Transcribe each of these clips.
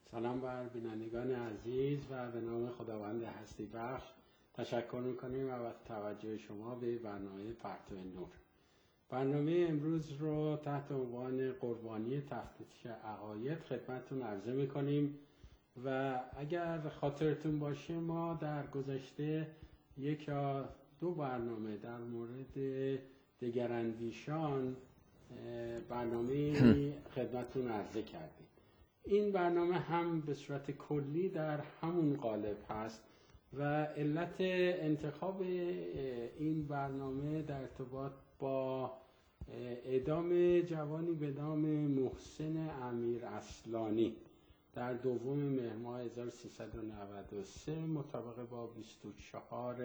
سلام بر بینندگان عزیز و به نام خداوند هستی بخش تشکر میکنیم و توجه شما به برنامه پرتو نور. برنامه امروز رو تحت عنوان قربانی تفتیش عقاید خدمتتون عرضه میکنیم و اگر خاطرتون باشه ما در گذشته یک یا دو برنامه در مورد دگراندیشان برنامه خدمتتون عرضه کردیم. این برنامه هم به صورت کلی در همون قالب هست و علت انتخاب این برنامه در ارتباط با اعدام جوانی به نام محسن امیر اصلانی در 2 مهر ماه 1393 مطابق با 24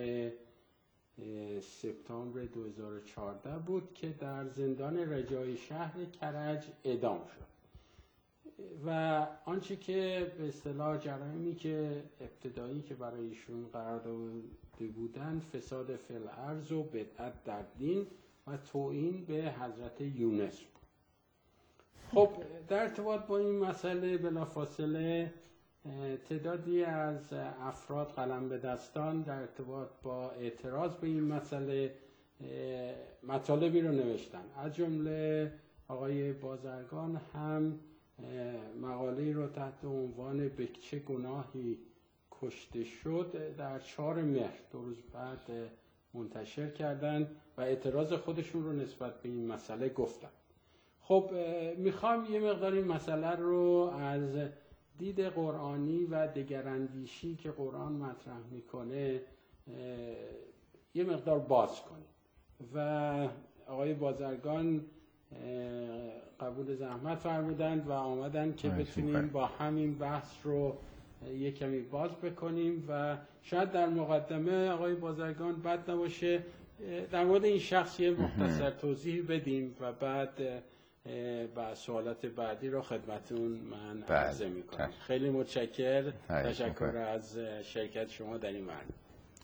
سپتامبر 2014 بود که در زندان رجایی شهر کرج اعدام شد و آنچه که به اصطلاح جرایمی که ابتدایی که برای ایشون قرار داده بودن فساد فی الارض و بدعت در دین و توهین به حضرت یونس بود. خب در ارتباط با این مسئله بلافاصله تعدادی از افراد قلم به دستان در ارتباط با اعتراض به این مسئله مطالبی رو نوشتن. از جمله آقای بازرگان هم مقاله رو تحت عنوان به چه گناهی کشته شد در 4 مهر 2 روز بعد منتشر کردن و اعتراض خودشون رو نسبت به این مسئله گفتن. خب میخوام یه مقدار این مسئله رو از دید قرآنی و دگراندیشی که قرآن مطرح میکنه یه مقدار باز کنیم و آقای بازرگان قبول زحمت فرمودند و آمدن که بتونیم با همین بحث رو یک کمی باز بکنیم و شاید در مقدمه آقای بازرگان بد نباشه در مورد این شخص یه مختصر توضیح بدیم و بعد با سوالات بعدی رو خدمتون من عرضه میکنم. خیلی متشکر. تشکر از شرکت شما در این برنامه.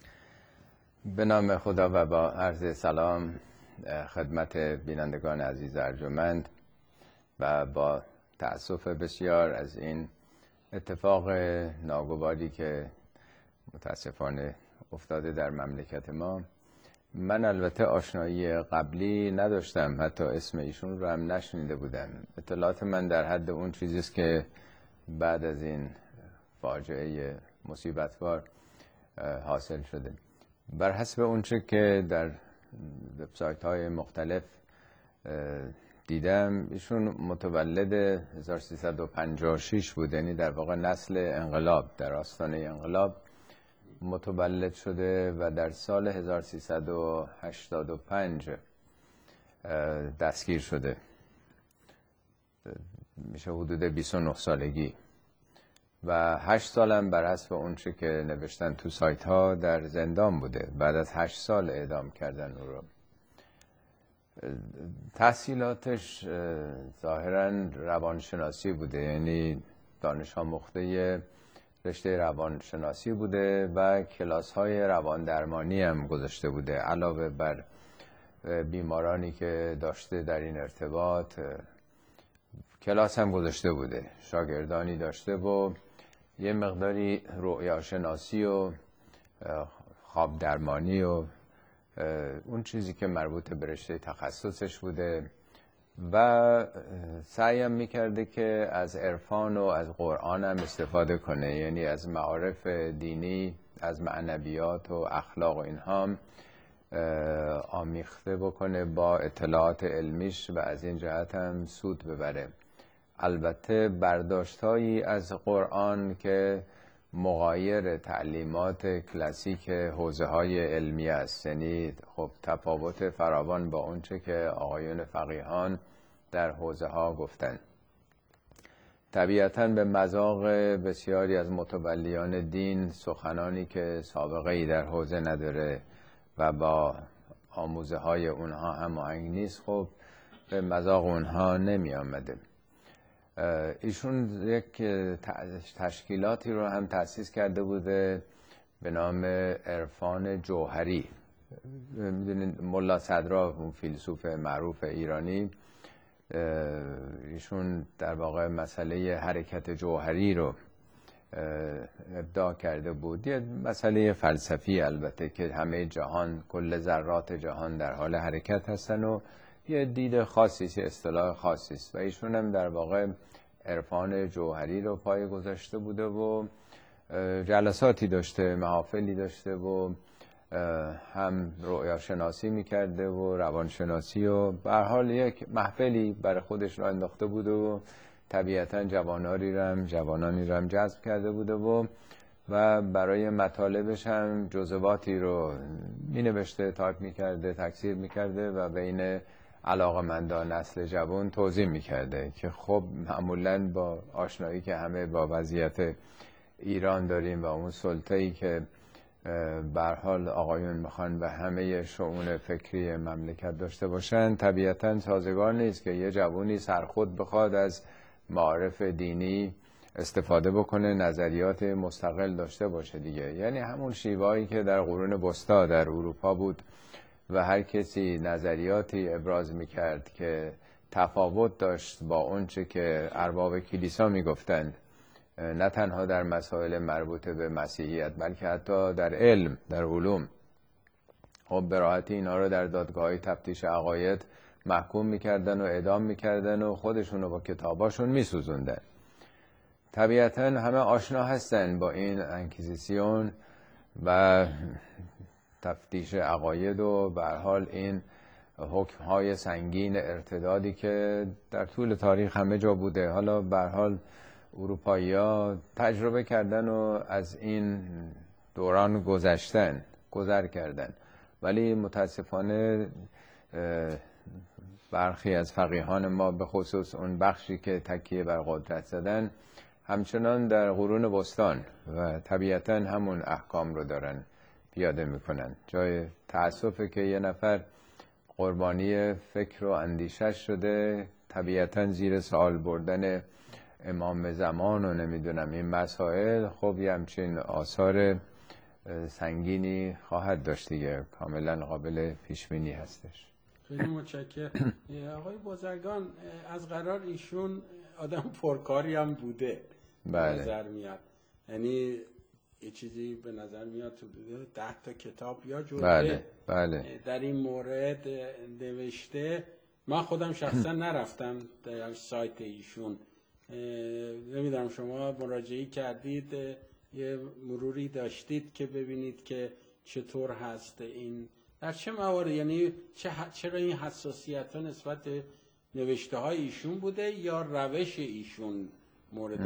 به نام خدا و با عرض سلام خدمت بینندگان عزیز ارجمند و با تأسف بسیار از این اتفاق ناگواری که متاسفانه افتاده در مملکت ما. من البته آشنایی قبلی نداشتم، حتی اسم ایشون رو هم نشنیده بودم. اطلاعات من در حد اون چیزی است که بعد از این فاجعه مصیبت‌بار حاصل شده. بر حسب اونچه که در وبسایت‌های مختلف دیدم ایشون متولد 1356 بود، یعنی در واقع نسل انقلاب، در آستانه انقلاب متولد شده و در سال 1385 دستگیر شده، میشه حدود 29 سالگی و 8 سالم بر حسب اونچه که نوشتن تو سایت ها در زندان بوده. بعد از 8 سال اعدام کردن او رو. تحصیلاتش ظاهرا روانشناسی بوده، یعنی دانش آموخته رشته روانشناسی بوده و کلاس های روان درمانی هم گذاشته بوده. علاوه بر بیمارانی که داشته در این ارتباط کلاس هم گذاشته بوده، شاگردانی داشته و یه مقداری رؤیاشناسی و خواب درمانی و اون چیزی که مربوط به رشته تخصصش بوده و سعیم میکرده که از عرفان و از قرآن هم استفاده کنه، یعنی از معارف دینی، از معنویات و اخلاق و اینها آمیخته بکنه با اطلاعات علمیش و از این جهت هم سود ببره. البته برداشتایی از قرآن که مغایر تعلیمات کلاسیک حوزه‌های علمی است، یعنی خب تفاوت فراوان با اونچه که آقایون فقیهان در حوزه‌ها گفتن. طبیعتاً به مذاق بسیاری از متولیان دین سخنانی که سابقه ای در حوزه نداره و با آموزه‌های اونها هماهنگ نیست، خب به مذاق اونها نمی آمده. ایشون یک تشکیلاتی رو هم تأسیس کرده بوده به نام عرفان جوهری. میدونید ملا صدرا، اون فیلسوف معروف ایرانی، ایشون در واقع مسئله حرکت جوهری رو ابداع کرده بود. یه مسئله فلسفی البته که همه جهان، کل ذرات جهان در حال حرکت هستن و یه دید خاصی است، اصطلاح خاصی است و ایشون هم در واقع عرفان جوهری رو پای گذاشته بوده و جلساتی داشته، محافلی داشته و هم رویاشناسی میکرده و روانشناسی و به هر حال یک محفلی برای خودش را انداخته بوده و طبیعتا جوانانی رو هم جذب کرده بوده و برای مطالبش هم جزواتی رو مینوشته، تایپ میکرده، تکثیر میکرده و بین علاقه‌مندان نسل جوان توضیح میکرده که خب معمولاً با آشنایی که همه با وضعیت ایران داریم و اون سلطه‌ای که به هر حال آقایون میخوان به همه شؤون فکری مملکت داشته باشن، طبیعتاً سازگار نیست که یه جوونی سرخود بخواد از معارف دینی استفاده بکنه، نظریات مستقل داشته باشه دیگه. یعنی همون شیوهایی که در قرون وسطا در اروپا بود و هر کسی نظریاتی ابراز میکرد که تفاوت داشت با اونچه که ارباب کلیسا میگفتند، نه تنها در مسائل مربوط به مسیحیت بلکه حتی در علم، در علوم، خب به راحتی اینا رو در دادگاه‌های تفتیش عقاید محکوم میکردن و اعدام میکردن و خودشون رو با کتاباشون میسوزوندن. طبیعتا همه آشنا هستن با این انکیزیسیون و تفتیش عقاید و به هر حال این حکم‌های سنگین ارتدادی که در طول تاریخ همه جا بوده. حالا به هر حال اروپایی‌ها تجربه کردن و از این دوران گذر کردن، ولی متاسفانه برخی از فقیهان ما به خصوص اون بخشی که تکیه بر قدرت زدن همچنان در قرون وسطان و طبیعتا همون احکام رو دارن پیاده میکنن. جای تأسفه که یه نفر قربانی فکر و اندیشش شده، طبیعتا زیر سوال بردن امام زمان و نمیدونم این مسائل خب یه همچین آثار سنگینی خواهد داشت دیگه، کاملا قابل پیشبینی هستش. خیلی متشکرم. آقای بازرگان، از قرار ایشون آدم پرکاری هم بوده. بله. نظر میاد، یعنی یه چیزی به نظر میاد تو 10 تا کتاب یا جلوه بله. در این مورد نوشته. من خودم شخصا نرفتم در سایت ایشون، نمیدونم شما مراجعه کردید، یه مروری داشتید که ببینید که چطور هست این در چه موارد، یعنی چرا این حساسیت ها نسبت نوشته های ایشون بوده یا روش ایشون مورد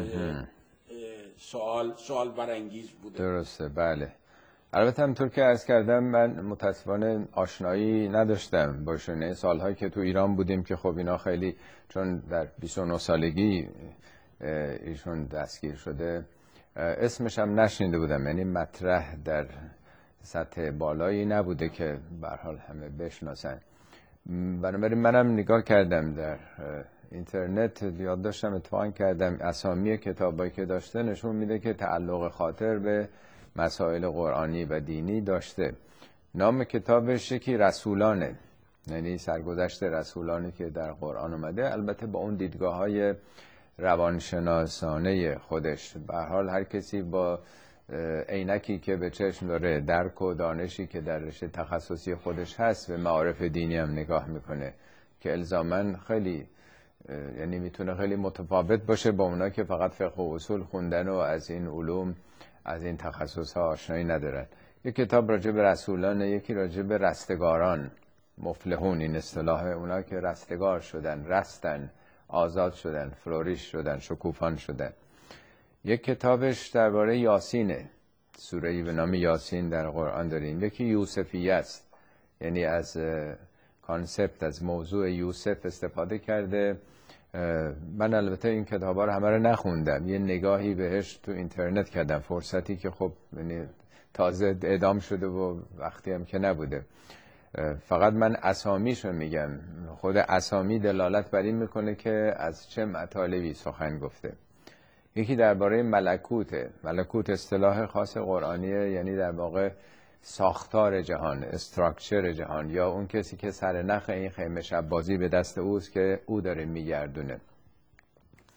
سوال برانگیز بوده؟ درسته، بله. البته همطور که عرض کردم من متاسفانه آشنایی نداشتم باشون. سالهایی که تو ایران بودیم که خب اینا خیلی، چون در 29 سالگی ایشون دستگیر شده، اسمش هم نشنیده بودم، یعنی مطرح در سطح بالایی نبوده که به هر حال همه بشناسن. بنابراین منم نگاه کردم در اینترنت، یاد داشتم اتفاقا کردم اسامی کتابایی که داشته نشون میده که تعلق خاطر به مسائل قرآنی و دینی داشته. نام کتابش یکی رسولانه، یعنی سرگذشت رسولانی که در قرآن اومده، البته با اون دیدگاه‌های روانشناسانه خودش. به هر حال هر کسی با عینکی که به چشم داره، درک و دانشی که در رشته تخصصی خودش هست، به معارف دینی هم نگاه میکنه که الزاماً خیلی، یعنی میتونه خیلی متفاوت باشه با اونا که فقط فقه و اصول خوندن و از این علوم، از این تخصص ها آشنایی ندارن. یک کتاب راجع به رسولان، یکی راجع به رستگاران، مفلحون، این اصطلاح اونا که رستگار شدن، رستن، آزاد شدن، فلوریش شدن، شکوفان شدن. یک کتابش درباره یاسینه، سوره‌ای به نام یاسین در قرآن داریم. یکی یوسفیه است، یعنی از کانسپت، از موضوع یوسف استفاده کرده. من البته این کتابا رو همه رو نخوندم، یه نگاهی بهش تو اینترنت کردم، فرصتی که خب یعنی تازه اعدام شده و وقتی هم که نبوده. فقط من اسامیشو میگم، خود اسامی دلالت بر این میکنه که از چه مطالبی سخن گفته. یکی درباره ملکوته. ملکوت اصطلاح خاص قرآنیه، یعنی در واقع ساختار جهان، استراکچر جهان، یا اون کسی که سرنخ این خیمه شب بازی به دست اوست که او داره میگردونه.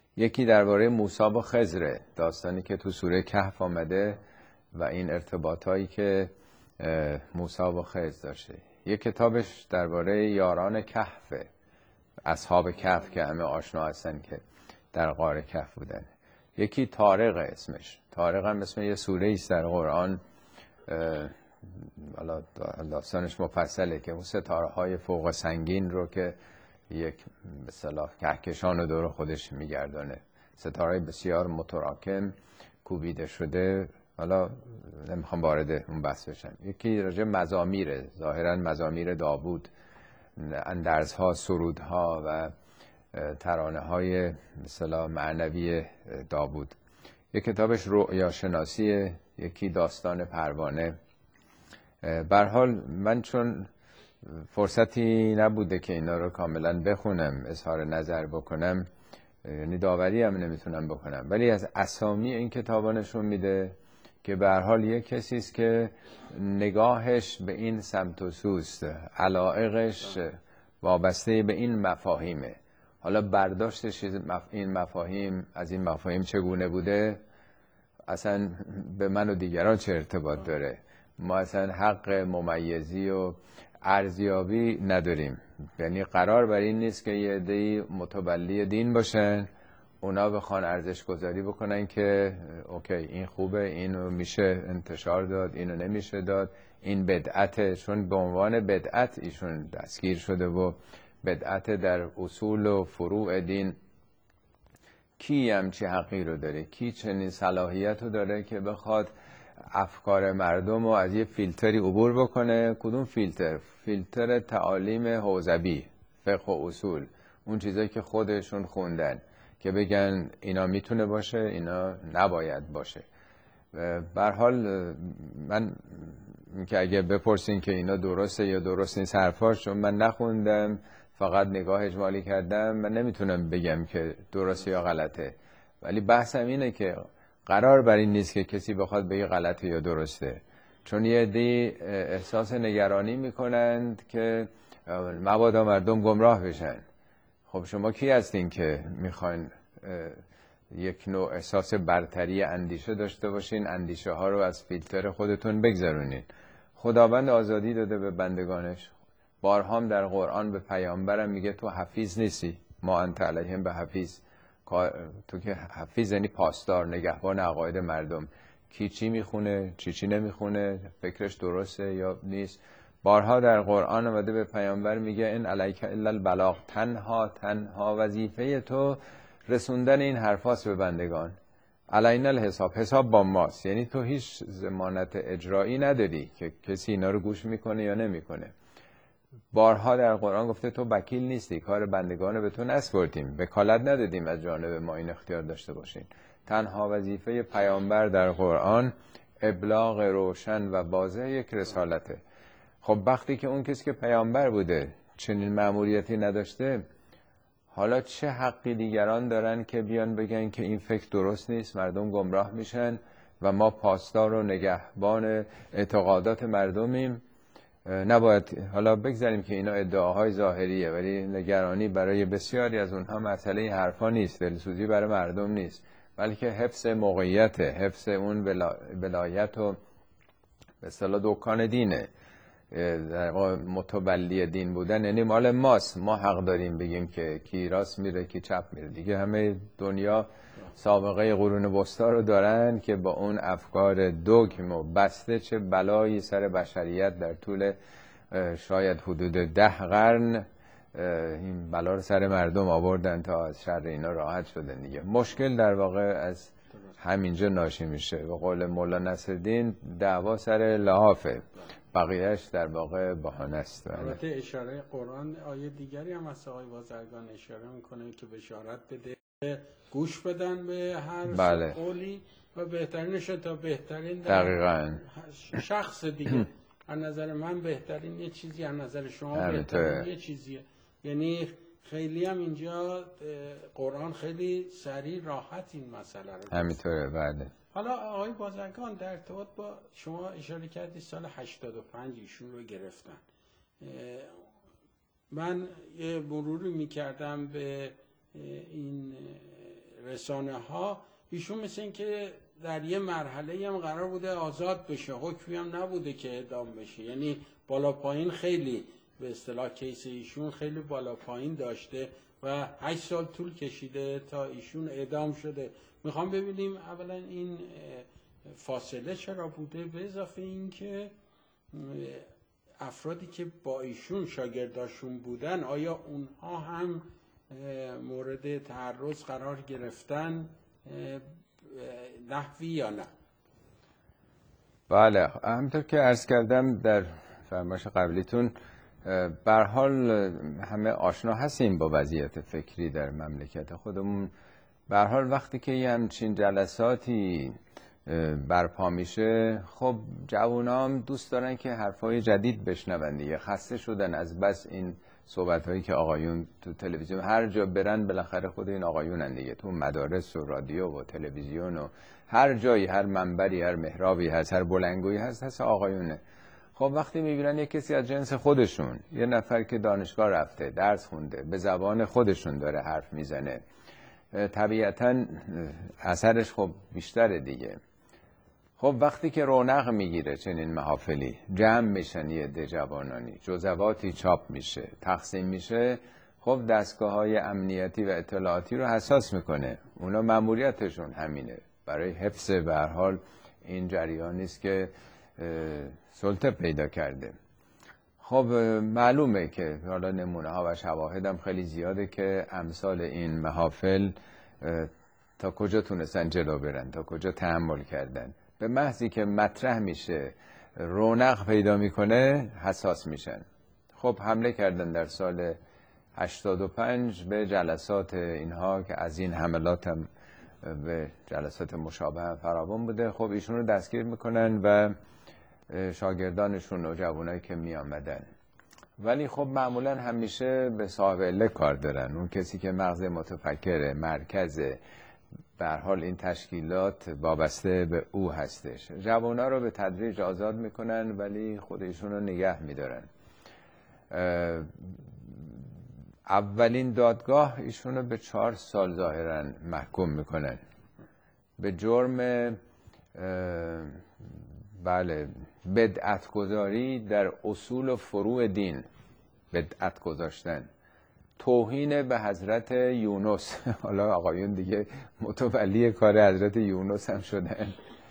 یکی درباره موسی و خضر، داستانی که تو سوره کهف آمده و این ارتباطایی که موسی و خضر داشته. یک کتابش درباره یاران کهف، اصحاب کهف که همه آشنا هستن که در غار کهف بودن. یکی طارق اسمش، طارق هم اسم یه سوره است در قرآن، داستانش مفصله که اون ستاره های فوق سنگین رو که یک به اصطلاح کهکشان رو دور خودش میگردانه، ستاره بسیار متراکم کوبیده شده. حالا نمیخوام وارد اون بحث بشم. یکی راجع مزامیره، ظاهرا مزامیر داوود، اندرزها، سرودها و ترانه های مثلا معنوی داوود. یک کتابش رؤیا شناسیه، یکی داستان پروانه. به هر حال من چون فرصتی نبوده که اینا رو کاملا بخونم، اظهار نظر بکنم، یعنی داوری هم نمیتونم بکنم، ولی از اسامی این کتابا نشون میده که به هر حال یک کسی است که نگاهش به این سمت و سوست، علایقش وابسته به این مفاهیمه. حالا برداشتش این مفاهیم از این مفاهیم چگونه بوده اصلا به من و دیگران چه ارتباط داره؟ ما اصلا حق ممیزی و ارزیابی نداریم. یعنی قرار بر این نیست که یه عده‌ای متولی دین باشن، اونا بخوان ارزش گذاری بکنن که اوکی این خوبه، اینو میشه انتشار داد، اینو نمیشه داد، این بدعته، چون به عنوان بدعت ایشون دستگیر شده و بدعت در اصول و فروع دین. کی همچی حقی رو داره؟ کی چنین صلاحیت رو داره که بخواد افکار مردم رو از یه فیلتری عبور بکنه؟ کدوم فیلتر؟ فیلتر تعالیم حوزوی، فقه و اصول، اون چیزایی که خودشون خوندن که بگن اینا میتونه باشه، اینا نباید باشه. به هر حال من که اگه بپرسین که اینا درسته یا درست نیست حرفاش، چون من نخوندم، فقط نگاه اجمالی کردم، من نمیتونم بگم که درسته یا غلطه. ولی بحثم اینه که قرار بر این نیست که کسی بخواد بگه غلطه یا درسته، چون یه عده‌ای احساس نگرانی میکنند که مبادا مردم گمراه بشن. خب شما کی هستین که میخواین یک نوع احساس برتری اندیشه داشته باشین، اندیشه ها رو از فیلتر خودتون بگذرونین؟ خداوند آزادی داده به بندگانش. بارهام در قرآن به پیامبرم میگه تو حفیظ نیستی، ما انت علیهم به حفیظ. تو که حفیظ یعنی پاسدار، نگهبان عقاید مردم. کی چی میخونه، چی نمیخونه، فکرش درسته یا نیست. بارها در قرآن اومده به پیامبر میگه ان علیک الا البلاغ، تنها وظیفه تو رسوندن این حرفاست به بندگان. علینا الحساب، حساب با ماست. یعنی تو هیچ ضمانت اجرایی نداری که کسی اینا رو گوش میکنه یا نمیکنه. بارها در قرآن گفته تو وکیل نیستی، کار بندگان رو به تو نسپردیم، وکالت ندادیم از جانب ما این اختیار داشته باشین. تنها وظیفه پیامبر در قرآن ابلاغ روشن و واضح یک رسالته. خب وقتی که اون کسی که پیامبر بوده چنین مأموریتی نداشته، حالا چه حقی دیگران دارن که بیان بگن که این فکر درست نیست، مردم گمراه میشن و ما پاسدار و نگهبان اعتقادات مردمیم؟ نباید. حالا بگذاریم که اینا ادعاهای ظاهریه، ولی نگرانی برای بسیاری از اونها مسئله این حرفا نیست، دلسوزی برای مردم نیست، بلکه حفظ موقعیت، حفظ اون ولایت و به اصطلاح دکان دینه. متولی دین بودن یعنی مال ماست، ما حق داریم بگیم که کی راست میره کی چپ میره. دیگه همه دنیا سابقه قرون وسطا رو دارن که با اون افکار دوگم و بسته چه بلایی سر بشریت در طول شاید حدود 10 قرن این بلا رو سر مردم آوردن تا از شر اینا راحت شدن. دیگه مشکل در واقع از همینجا ناشی میشه. به قول مولانا نصرالدین دعوا سر لحافه، بقیهش در واقع بهانه است. البته اشاره قرآن آیه دیگری هم از آقای بازرگان اشاره میکنه که بشارت بده گوش بدن به هر قولی و بهترینش تا بهترین دقیقاً شخص دیگه. از نظر من بهترین یه چیزی، از نظر شما بهترین یه چیزیه. یعنی خیلی هم اینجا قرآن خیلی سریع راحت این مسئله رو همینطوره. بله. حالا آقای بازرگان در ارتباط با شما اشاره کردی سال 85 ایشون رو گرفتن. من یه مروری میکردم به این رسانه ها ایشون مثل این که در یه مرحله هم قرار بوده آزاد بشه، حکمی هم نبوده که اعدام بشه، یعنی بالا پایین خیلی به اصطلاح کیس ایشون خیلی بالا پایین داشته و 8 سال طول کشیده تا ایشون اعدام شده. میخوام ببینیم اولا این فاصله چرا بوده، به اضافه این که افرادی که با ایشون شاگرداشون بودن آیا اونها هم مورد تعرض قرار گرفتن نحوی یا نه؟ بله، همونطور که عرض کردم در فرمایش قبلیتون، به هر حال همه آشنا هستیم با وضعیت فکری در مملکت خودمون. به هر حال وقتی که یه همچین جلساتی برپا میشه، خب جوانام دوست دارن که حرفای جدید بشنون دیگه، خسته شدن از بس این صحبت‌هایی که آقایون تو تلویزیون هر جا برن بالاخره خود این آقایونن دیگه، تو مدارس و رادیو و تلویزیون و هر جایی، هر منبری، هر محرابی هست، هر بلندگویی هست آقایونه. خب وقتی میبینن یک کسی از جنس خودشون، یه نفر که دانشگاه رفته، درس خونده، به زبان خودشون داره حرف میزنه، طبیعتاً اثرش خب بیشتره دیگه. خب وقتی که رونق میگیره چنین محافلی، جمع میشن یه عده جوانانی، جزواتی چاپ میشه، تقسیم میشه، خب دستگاه‌های امنیتی و اطلاعاتی رو حساس میکنه. اونا مأموریتشون همینه، برای حفظ به هر حال این جریانی است که سلطه پیدا کرده. خب معلومه که حالا نمونه ها و شواهد هم خیلی زیاده که امثال این محافل تا کجا تونستن جلو برن، تا کجا تحمل کردن. به محضی که مطرح میشه، رونق پیدا میکنه، حساس میشن. خب حمله کردن در سال 85 به جلسات اینها که از این حملات هم به جلسات مشابه هم فراوان بوده. خب ایشون رو دستگیر میکنن و شاگردانشون و جوانایی که می آمدن. ولی خب معمولا همیشه به صاحب عله کار دارن، اون کسی که مغز متفکر مرکز به هر حال این تشکیلات وابسته به او هستش. جوانا رو به تدریج آزاد میکنن ولی خودشون رو نگه میدارن. اولین دادگاه ایشون رو به 4 سال ظاهرا محکوم میکنن به جرم بله بدعت گذاری در اصول و فروع دین، بدعت گذاشتن، توهین به حضرت یونس. حالا آقایون دیگه متولی کار حضرت یونس هم شدن.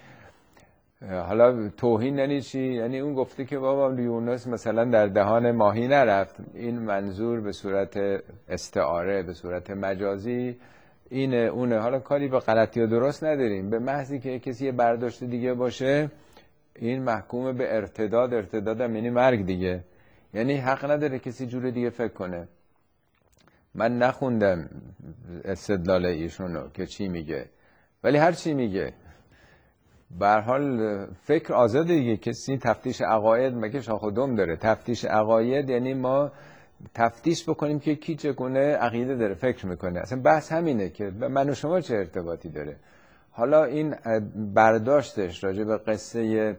حالا توهین یعنی چی؟ یعنی اون گفته که بابا یونس مثلا در دهان ماهی نرفت. این منظور به صورت استعاره، به صورت مجازی اینه اونه. حالا کاری به غلطی و درست نداریم، به محضی که کسی برداشت دیگه باشه این محکوم به ارتداد. ارتداد هم یعنی مرگ دیگه، یعنی حق نداره کسی جور دیگه فکر کنه. من نخوندم استدلال ایشونو که چی میگه، ولی هر چی میگه به هر حال فکر آزاده دیگه. کسی تفتیش عقاید مگه شاخ و دم داره؟ تفتیش عقاید یعنی ما تفتیش بکنیم که کی چگونه عقیده داره، فکر میکنه. اصلا بحث همینه که من و شما چه ارتباطی داره. حالا این برداشتش راجع به قصه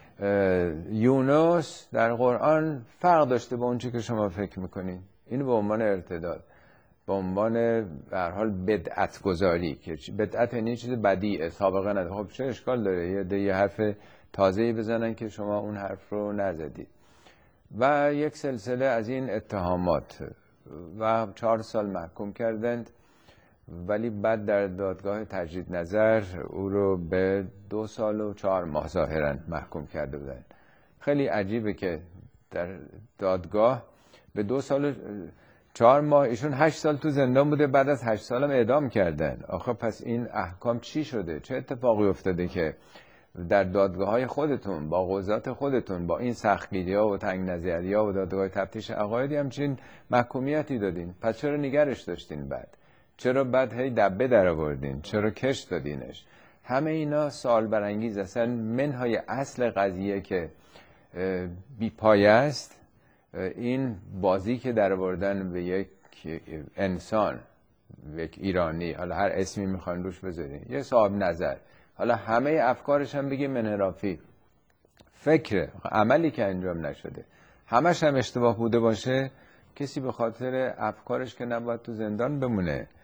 یونس در قرآن فرق داشته با اون چی که شما فکر میکنین. این به عنوان ارتداد، به عنوان به هر حال بدعت گذاری، که بدعت یعنی چیز بدیعه، سابقه نداره. خب چه اشکال داره یه حرف تازه‌ای بزنن که شما اون حرف رو نزدید. و یک سلسله از این اتهامات و 4 سال محکوم کردند. ولی بعد در دادگاه تجدید نظر او رو به 2 سال و 4 ماه ظاهراً محکوم کرده بودن. خیلی عجیبه که در دادگاه به 2 سال و 4 ماه، ایشون 8 سال تو زندان بوده، بعد از 8 سال هم اعدام کردن. آخه پس این احکام چی شده؟ چه اتفاقی افتاده که در دادگاه‌های خودتون، با قضات خودتون، با این سختگیری‌ها و تنگ نظری‌ها و دادگاه تفتیش عقایدی همچین محکومیتی دادین؟ پس چرا نگرش داشتین بعد؟ چرا بعد هی دبه در آوردین؟ چرا کش دادینش؟ همه اینا سوال برانگیز هستن. منهای اصل قضیه که بی پایه است، این بازی که در آوردن به یک انسان، یک ایرانی، حالا هر اسمی میخواین روش بذارین، یه صاحب نظر، حالا همه افکارش هم بگیم انحرافی، فکر عملی که انجام نشده، همش هم اشتباه بوده باشه، کسی به خاطر افکارش که نباید تو زندان بمونه.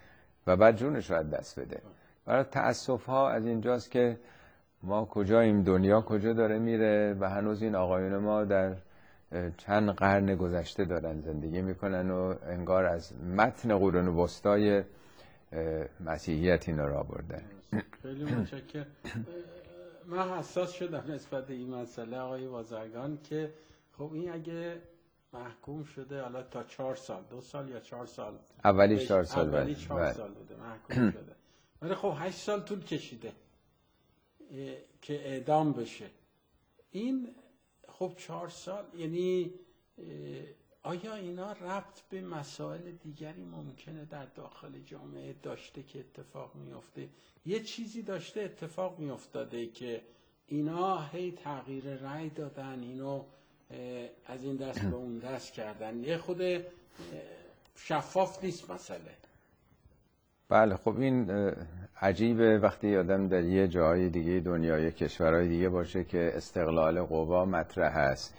و بعد جونش رو از دست بده. برای تأسف ها از اینجاست که ما کجاییم، دنیا کجا داره میره و هنوز این آقایون ما در چند قرن گذشته دارن زندگی میکنن و انگار از متن قرون وسطای مسیحیت اینا را بردن. خیلی متشکرم. من حساس شدم نسبت به این مسئله آقای بازرگان که خب این اگه محکوم شده حالا تا 4 سال 2 سال یا 4 سال اولی 4 سال اولی 4 سال بوده محکوم شده، ولی خب 8 سال طول کشیده که اعدام بشه. این خب 4 سال یعنی آیا اینا ربط به مسائل دیگری ممکنه در داخل جامعه داشته که اتفاق میفته؟ یه چیزی داشته اتفاق میافتاده که اینا هی تغییر رأی دادن، اینو از این دست به اون دست کردن، یه خود شفاف نیست مسئله. بله خب این عجیبه وقتی آدم در یه جای دیگه دنیا، یه کشورهای دیگه باشه که استقلال قوا مطرح هست،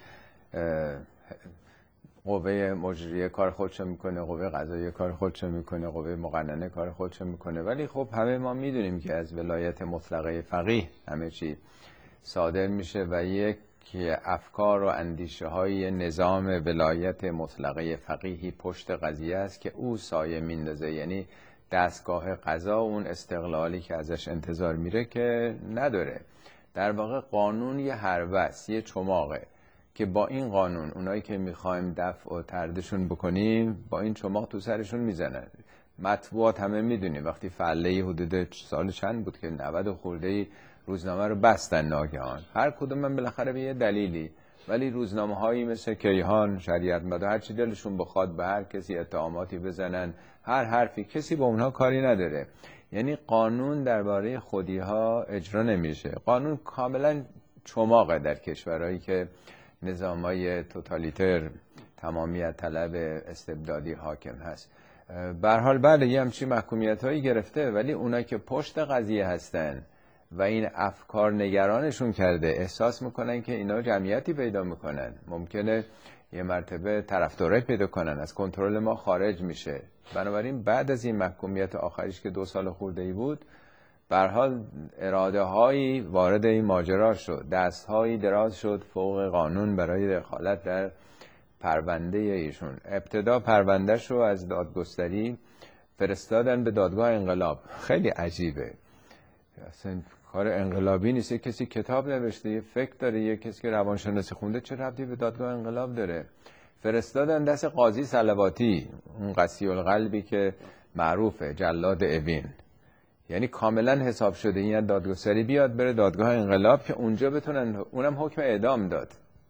قوه مجریه کار خودشو میکنه، قوه قضاییه کار خودشو میکنه، قوه مقننه کار خودشو میکنه، ولی خب همه ما میدونیم که از ولایت مطلقه فقیه همه چی صادر میشه و یک افکار و اندیشه های نظام ولایت مطلقه فقیهی پشت قضیه است که او سایه میندازه. یعنی دستگاه قضا اون استقلالی که ازش انتظار میره که نداره. در واقع قانون یه حربه است، یه چماقه که با این قانون اونایی که میخوایم دفع و طردشون بکنیم با این چماق تو سرشون میزنن. مطبوعات همه میدونیم وقتی فله حدود سال چند بود که 90 خورده روزنامه رو بستن ناگهان، هر کدوم من بالاخره به یه دلیلی، ولی روزنامه هایی مثل کیهان، شریعت مدار، هر چی دلشون بخواد به هر کسی اتهاماتی بزنن، هر حرفی، کسی با اونها کاری نداره. یعنی قانون درباره خودی ها اجرا نمیشه. قانون کاملا چماقه در کشورهایی که نظامای توتالیتر، تمامیت طلب، استبدادی حاکم هست. به هر حال بله یه همچین محکومیت هایی گرفته، ولی اونایی که پشت قضیه هستن و این افکار نگرانشون کرده، احساس میکنن که اینا جمعیتی پیدا میکنن، ممکنه یه مرتبه طرفدارای پیدا کنن، از کنترل ما خارج میشه. بنابراین بعد از این محکومیت آخریش که 2 سال خورده‌ای بود، به هر حال اراده هایی وارد این ماجرا شد، دست هایی دراز شد فوق قانون برای دخالت در پرونده ایشون. ابتدا پروندهش رو از دادگستری فرستادن به دادگاه انقلاب. خیلی عجیبه، اصلا کار انقلابی نیست. یه کسی کتاب نوشته، یه فکر داره، یه کسی که روانشناسی خونده، چه ربطی به دادگاه انقلاب داره؟ فرستادن دست قاضی صلواتی، اون قسی القلبی که معروفه، جلاد اوین. یعنی کاملا حساب شده این دادگستری بیاد بره دادگاه انقلاب که اونجا بتونن، اونم حکم اعدام داد.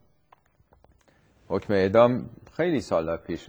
حکم اعدام خیلی سالا پیش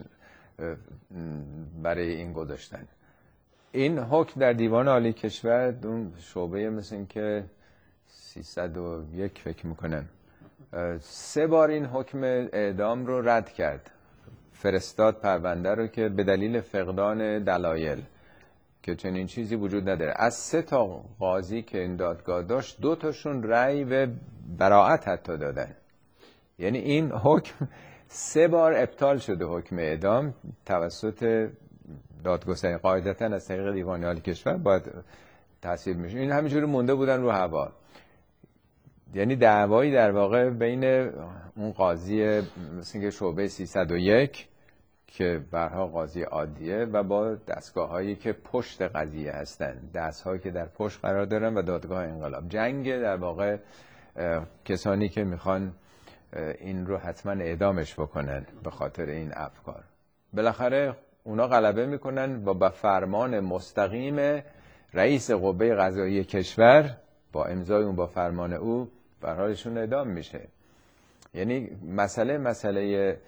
برای این گذاشتن. این حکم در دیوان عالی کشور اون شعبه مثل این که 301 فکر میکنم 3 بار این حکم اعدام رو رد کرد. فرستاد پرونده رو که به دلیل فقدان دلایل که چنین چیزی وجود نداره. از 3 تا قاضی که این دادگاه داشت 2 تاشون رأی به براءت حتی دادن. یعنی این حکم 3 بار ابطال شده، حکم اعدام توسط دادگستری. قاعدتا از طریق دیوان عالی کشور باید تصویب میشه. این همینجوری مونده بودن رو هوا. یعنی دعوایی در واقع بین اون قاضی مثل که شعبه 301 که برها قاضی عادیه و با دستگاه هایی که پشت قضیه هستن، دست هایی که در پشت قرار دارن و دادگاه انقلاب. جنگ در واقع کسانی که میخوان این رو حتما اعدامش بکنن به خاطر این افکار. بالاخره اونا غلبه میکنن و با فرمان مستقیم رئیس قوه قضاییه کشور با امضای اون، با فرمان او، به هر حالشون اعدام میشه. یعنی مسئله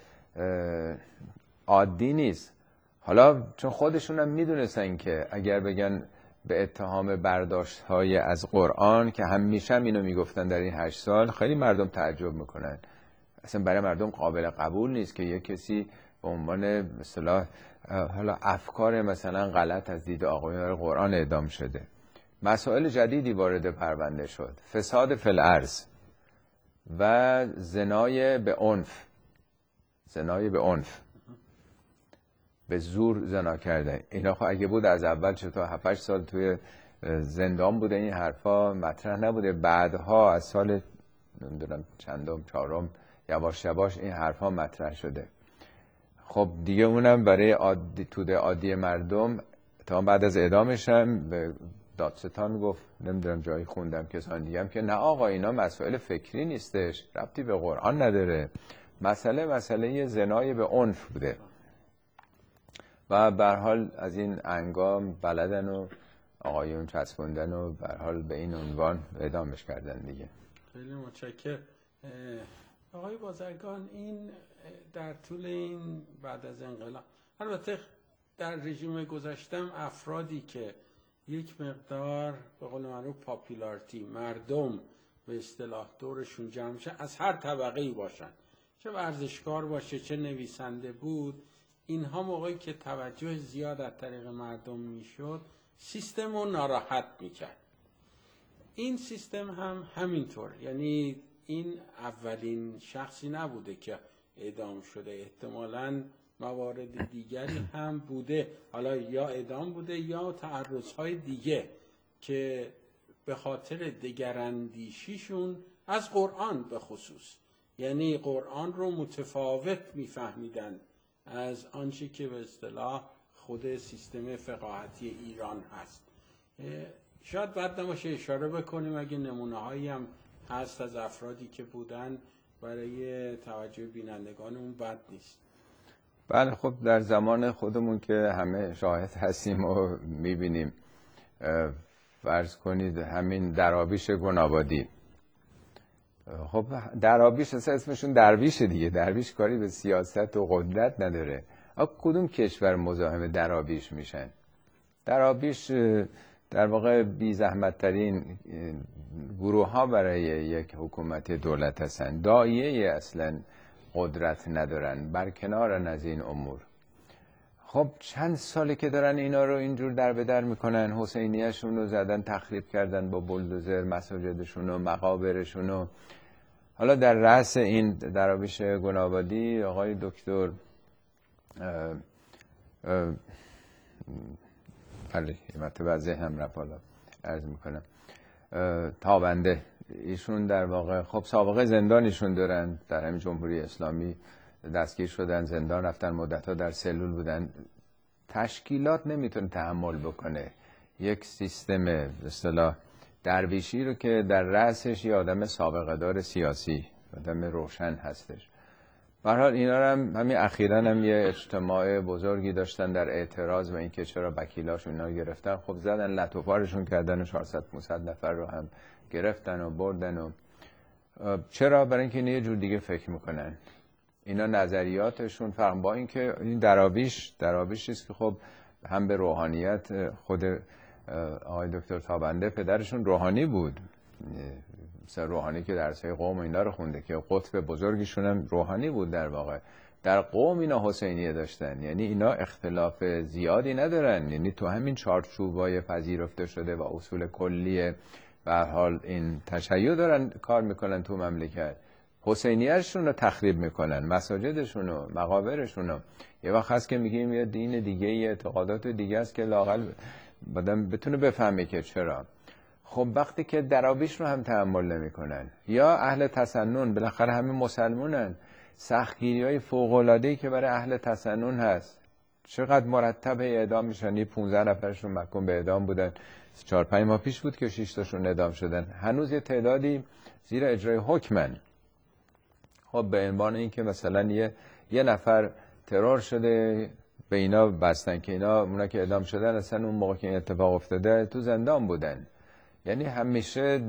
عادی نیست. حالا چون خودشون هم میدونستن که اگر بگن به اتهام برداشت های از قرآن که همیشه هم اینو میگفتن در این 8 سال، خیلی مردم تعجب میکنن. اصلا برای مردم قابل قبول نیست که یک کسی به عنوان مثلا حالا افکار مثلا غلط از دید آقایان قرآن اعدام شده. مسائل جدیدی وارد پرونده شد، فساد فی الارض و زنای به عنف. به زور زنا کردن. اینا خب اگه بود از اول چطور 7-8 سال توی زندان بوده، این حرفا مطرح نبوده. بعدها از سال نمیدونم چندم چهارم یواش یواش این حرفا مطرح شده. خب دیگه اونم برای توده عادی مردم تا بعد از اعدامش هم به دادستان گفت، نمیدونم جایی خوندم کسان دیگه هم، که نه آقا اینا مسائل فکری نیستش، ربطی به قرآن نداره، مسئله زنای به عنف بوده. و به هر حال از این انگام بلدن و آقایون چسبوندن و به هر حال به این عنوان اعدامش کردن دیگه. خیلی متشکرم آقای بازرگان. این در طول این بعد از انقلاب، البته در رژیم گذشتم افرادی که یک مقدار به قول معروف پاپولارتی، مردم به اصطلاح دورشون جمع میشه، از هر طبقه‌ای باشن، چه ورزشکار باشه چه نویسنده بود، اینها موقعی که توجه زیاد از طریق مردم میشد سیستم رو ناراحت میکرد. این سیستم هم همینطور، یعنی این اولین شخصی نبوده که اعدام شده، احتمالاً موارد دیگری هم بوده، حالا یا اعدام بوده یا تعرضهای دیگه که به خاطر دگراندیشیشون از قرآن به خصوص، یعنی قرآن رو متفاوت میفهمیدن از آنچه که به اصطلاح خود سیستم فقاهتی ایران هست. شاید بد نباشه اشاره بکنیم اگه نمونه هایی هم هست از افرادی که بودن برای توجه بینندگانمون بد نیست. بله خب در زمان خودمون که همه شاهد هستیم و میبینیم، فرض کنید همین دراویش گنابادی، خب دراویش اسمشون درویشه دیگه، درویش کاری به سیاست و قدرت نداره. کدوم کشور مزاحم دراویش میشن؟ دراویش در واقع بی زحمت ترین گروه ها برای یک حکومت دولت هستن، داعیه اصلا قدرت ندارن، برکنارن از این امور. خب چند ساله که دارن اینا رو اینجور در به در میکنن، حسینیه‌شون رو زدن، تخریب کردن با بولدوزر، مساجدشون و مقابرشون و حالا در رأس این دراویش گنابادی آقای دکتر مرتبه ذهنم رفت، حالا عرض میکنم تابنده، ایشون در واقع خب سابقه زندانیشون دارن، در همین جمهوری اسلامی دستگیر شدن، زندان رفتن، مدت‌ها در سلول بودن. تشکیلات نمیتونه تحمل بکنه یک سیستم به اصطلاح درویشی رو که در رأسش یه آدم سابقه دار سیاسی، آدم روشن هستش. به هر حال اینا رو هم همین اخیراً هم یه اجتماع بزرگی داشتن در اعتراض و اینکه چرا وکیلاشون اینا رو گرفتن، خب زدن لط و پارشون کردن و 400-500 نفر رو هم گرفتن و بردن. و چرا؟ برای اینکه اینا یه جور دیگه فکر میکنن، اینا نظریاتشون فرق با اینکه این دراویشی است که خب هم به روحانیت، خود آقای دکتر تابنده پدرشون روحانی بود، مثلا روحانی که درسای قوم اینا رو خونده که قطب بزرگیشون هم روحانی بود. در واقع در قوم اینا حسینیه داشتن، یعنی اینا اختلاف زیادی ندارن، یعنی تو همین چارچوبای پذیرفته شده و اصول کلیه به هر حال این تشیع دارن کار میکنن تو مملکت. حسینیه‌شون رو تخریب میکنن، مساجدشون و مقابرشون رو. یه وقت هست که میگیم یه دین دیگه، یه اعتقادات دیگه است که لااقل آدم بتونه بفهمه که چرا. خب وقتی که دراویش رو هم تحمل نمیکنن یا اهل تسنن، بالاخره همه مسلمونن، سختگیری‌های فوق‌العاده‌ای که برای اهل تسنن هست، چقدر مرتب اعدام میشن. 15 نفرشون محکوم به اعدام بودن، 4-5 ماه پیش بود که 6 تاشون اعدام شدن، هنوز یه تعدادی زیر اجرای حکمن. خب به عنوان این که مثلا یه نفر ترور شده به اینا بستن که اونا که اعدام شدن اصلا اون موقع که این اتفاق افتاده تو زندان بودن. یعنی همیشه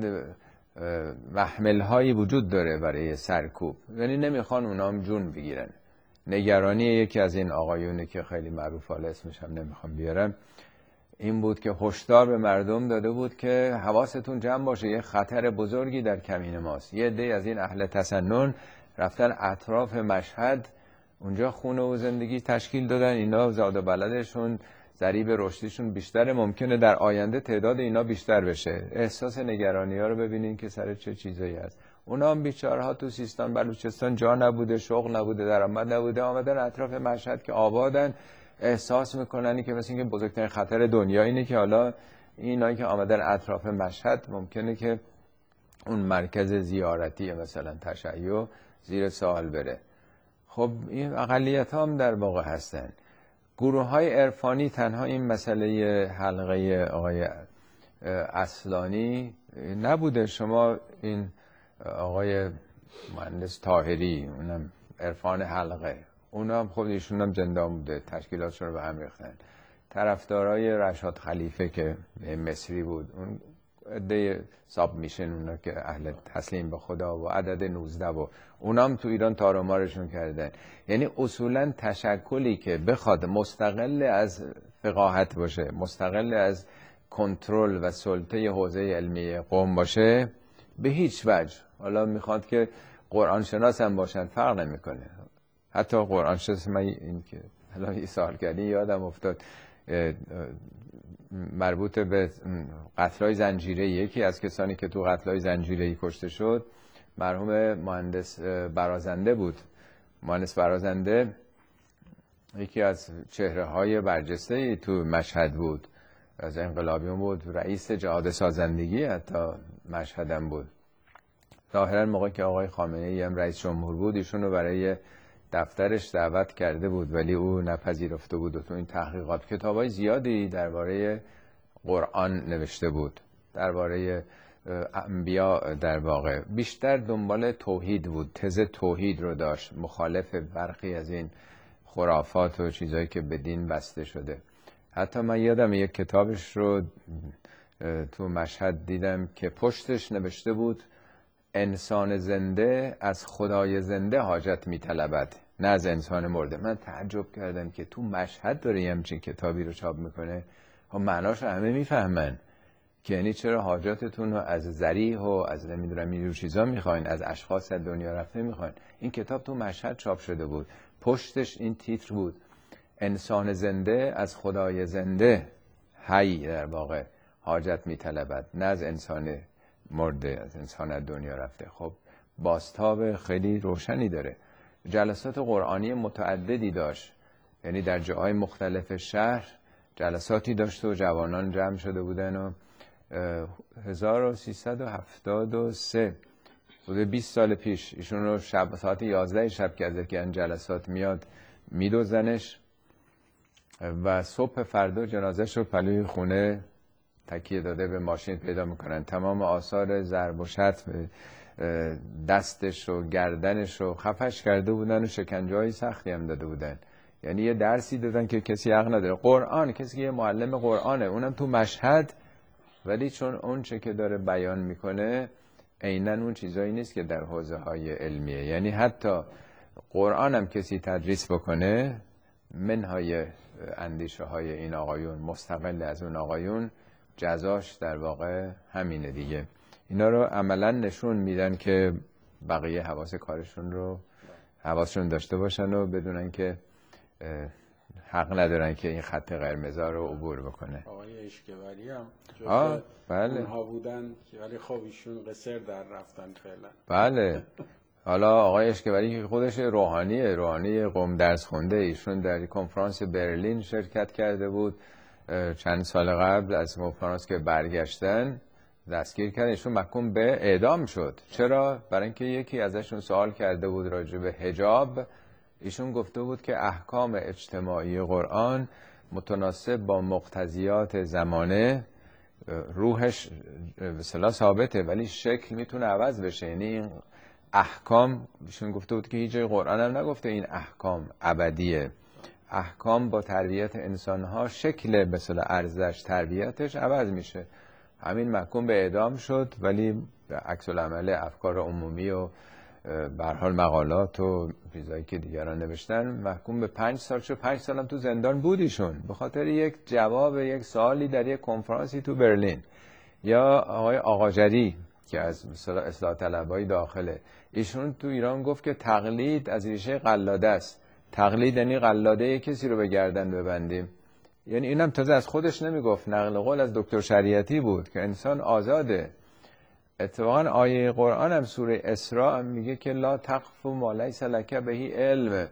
محمل‌هایی وجود داره برای سرکوب، یعنی نمیخوان اونا هم جون بگیرن. نگرانی یکی از این آقایونه که خیلی معروف، حالا اسمش هم نمیخوام بیارم، این بود که هشدار به مردم داده بود که حواستون جمع باشه، یه خطر بزرگی در کمین ماست. یه عده از این اهل تسنن رفتن اطراف مشهد، اونجا خونه و زندگی تشکیل دادن، اینا زاد و بلدشون، ضریب رشدیشون بیشتره، ممکنه در آینده تعداد اینا بیشتر بشه. احساس نگرانی ها رو ببینین که سر چه چیزایی هست. اونا هم بیچاره‌ها تو سیستان بلوچستان جا نبوده، شغل نبوده، درآمد نبوده، آمدن اطراف مشهد که آبادن، احساس میکنن که مثل اینکه بزرگترین خطر دنیا اینه که حالا اینایی که آمدن اطراف مشهد ممکنه که اون مرکز زیارتی مثلا تشیع زیر سوال بره. خب این اقلیت هم در واقع هستن. گروه های عرفانی تنها این مسئله حلقه آقای اصلانی نبوده. شما این آقای مهندس طاهری، اونم عرفان حلقه، اونم خب ایشون هم زندان بوده، تشکیلاتشون رو به هم ریختن. طرفدارای رشاد خلیفه که مصری بود، اون عده ساب میشن، اونا که اهل تسلیم به خدا و عدد 19 و اونام تو ایران تار و مارشون کردن. یعنی اصولا تشکلی که بخواد مستقل از فقاهت باشه، مستقل از کنترل و سلطه حوزه علمی قوم باشه، به هیچ وجه، حالا میخواد که قرآن شناس هم باشن فرق نمیکنه. حتی قرآن شناس، من این که حالا یه سوال کردی یادم افتاد، مربوط به قتل‌های زنجیره‌ای، یکی از کسانی که تو قتل‌های زنجیره‌ای کشته شد مرحوم مهندس برازنده بود. مهندس برازنده یکی از چهره‌های برجسته‌ای تو مشهد بود، از انقلابیون بود، رئیس جهاد سازندگی حتی مشهدم بود. ظاهراً موقعی که آقای خامنه‌ای هم رئیس جمهور بود ایشون رو برای دفترش دعوت کرده بود ولی او نپذیرفته بود و تو این تحقیقات کتابای زیادی درباره قرآن نوشته بود، درباره انبیا. در واقع بیشتر دنبال توحید بود، تز توحید رو داشت، مخالف برخی از این خرافات و چیزایی که به دین بسته شده. حتی من یادم یک کتابش رو تو مشهد دیدم که پشتش نوشته بود انسان زنده از خدای زنده حاجت می‌طلبد، نه از انسان مرده. من تعجب کردم که تو مشهد داره یه همچین کتابی رو چاپ میکنه. ها معناش همه میفهمن که یعنی چرا حاجاتتون رو از ذریح و از نمیدونم اینجور چیزا میخواین، از اشخاص از دنیا رفته میخواین. این کتاب تو مشهد چاپ شده بود، پشتش این تیتر بود انسان زنده از خدای زنده حی در واقع حاجت می‌طلبد، نه از انسان مرده، از انسان از دنیا رفته. خب بازتاب خیلی روشنی داره. جلسات قرآنی متعددی داشت، یعنی در جاهای مختلف شهر جلساتی داشت و جوانان جمع شده بودن و 1373 بوده، 20 سال پیش ایشون رو شب ساعت 11 شب که از این جلسات میاد میدوزنش و صبح فردا جنازش رو پلوی خونه تکیه داده به ماشین پیدا میکنن. تمام آثار ضرب و شتم دستش و گردنش رو خفش کرده بودن و شکنجه‌های سختی هم داده بودن. یعنی یه درسی دادن که کسی حق نداره. قرآن، کسی که یه معلم قرآنه، اونم تو مشهد، ولی چون اون چه که داره بیان میکنه عیناً اون چیزایی نیست که در حوزه های علمیه. یعنی حتی قرآن هم کسی تدریس بکنه، منهای اندیشه های این آقایون مستقل از اون آقایون، جزاش در واقع همینه دیگه. اینا رو عملا نشون میدن که بقیه حواسشون داشته باشن و بدونن که حق ندارن که این خط قرمزا رو عبور بکنه. آقای اشکوری هم جزء بله. اونها بودن ولی خب ایشون قصر در رفتن فعلا. بله. حالا آقای اشکوری که خودش روحانی قم درس خونده، ایشون در کنفرانس برلین شرکت کرده بود چند سال قبل. از کنفرانس که برگشتن دستگیر کردن، ایشون محکوم به اعدام شد. چرا؟ برای اینکه یکی ازشون سوال کرده بود راجع به حجاب. ایشون گفته بود که احکام اجتماعی قرآن متناسب با مقتضیات زمانه، روحش به اصطلاح ثابته ولی شکل میتونه عوض بشه. یعنی این احکام، ایشون گفته بود که هیچ جای قرآن هم نگفته این احکام ابدیه. احکام با تربیت انسانها شکل به اصطلاح ارزش تربیتش عوض میشه. همین محکوم به اعدام شد، ولی عکس العمل افکار عمومی و به هر حال مقالات و چیزایی که دیگران نوشتن محکوم به 5 سال شد. 5 سال هم تو زندان بود ایشون به خاطر یک جواب یک سوالی در یک کنفرانسی تو برلین. یا آقای آقاجری که از مثلا اصلاح طلبای داخله، ایشون تو ایران گفت که تقلید از ریشه قلاده است. تقلید یعنی قلاده کسی رو به گردن ببندیم. یعنی اینم تازه از خودش نمیگفت، نقل قول از دکتر شریعتی بود که انسان آزاده. اتفاقا آیه قرآن هم سوره اسراء میگه که لا تقف ما لیس لک به علم.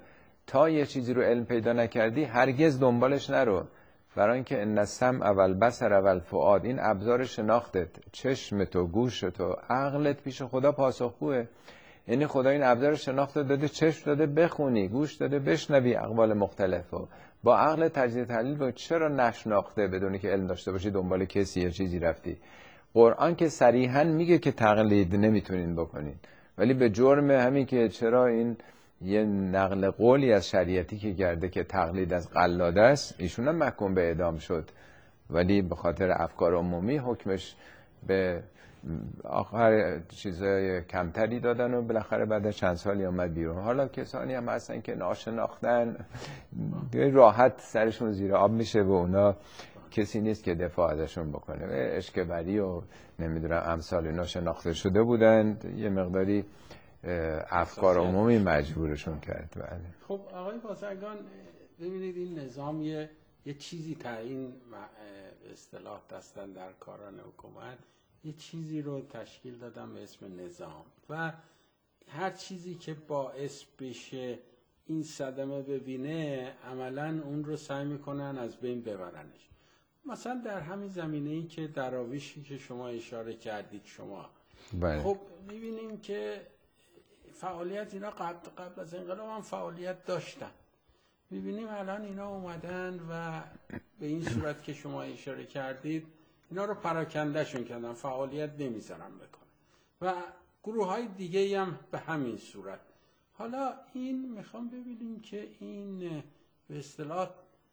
تا یه چیزی رو علم پیدا نکردی هرگز دنبالش نرو. برای اینکه ان السمع و البصر و الفؤاد، این ابزار شناختت، چشم تو، گوش تو، عقلت پیش خدا پاسخگوه. یعنی خدا این ابزار شناخت داده، چشم داده بخونی، گوش داده بشنوی اقوال مختلفو، با عقل تجزیه تحلیل رو چرا نشناخته بدونی که علم داشته باشی دنبال کسی یا چیزی رفتی؟ قرآن که صریحاً میگه که تقلید نمیتونین بکنین، ولی به جرم همین که چرا این یه نقل قولی از شریعتی که کرده که تقلید از قلاده است، ایشون هم محکوم به اعدام شد، ولی به خاطر افکار عمومی حکمش به آخر چیزای کمتری دادن و بالاخره بعد چند سالی اومد بیرون. حالا کسانی هم هستن که ناشناختن راحت سرشون زیر آب میشه و اونا کسی نیست که دفاع ازشون بکنه. اشکبری و نمیدونم امثال اینا شناخته شده بودن، یه مقداری افکار عمومی مجبورشون کرد. بله. خب آقای بازرگان، ببینید این نظام یه چیزی تعیین اصطلاح دستن در کاران حکومت، یه چیزی رو تشکیل دادم به اسم نظام و هر چیزی که باعث بشه این صدمه ببینه عملاً اون رو سعی میکنن از بین ببرنش. مثلا در همین زمینه‌ای که دراویشی که شما اشاره کردید شما، بله. خب میبینیم که فعالیت اینا قبل از انقلاب هم فعالیت داشتن. میبینیم الان اینا اومدن و به این صورت که شما اشاره کردید اینا رو پراکندهشون کردن، فعالیت نمیذارن بکنن و گروه های دیگه هم به همین صورت. حالا این میخوام ببینیم که این به اصطلاح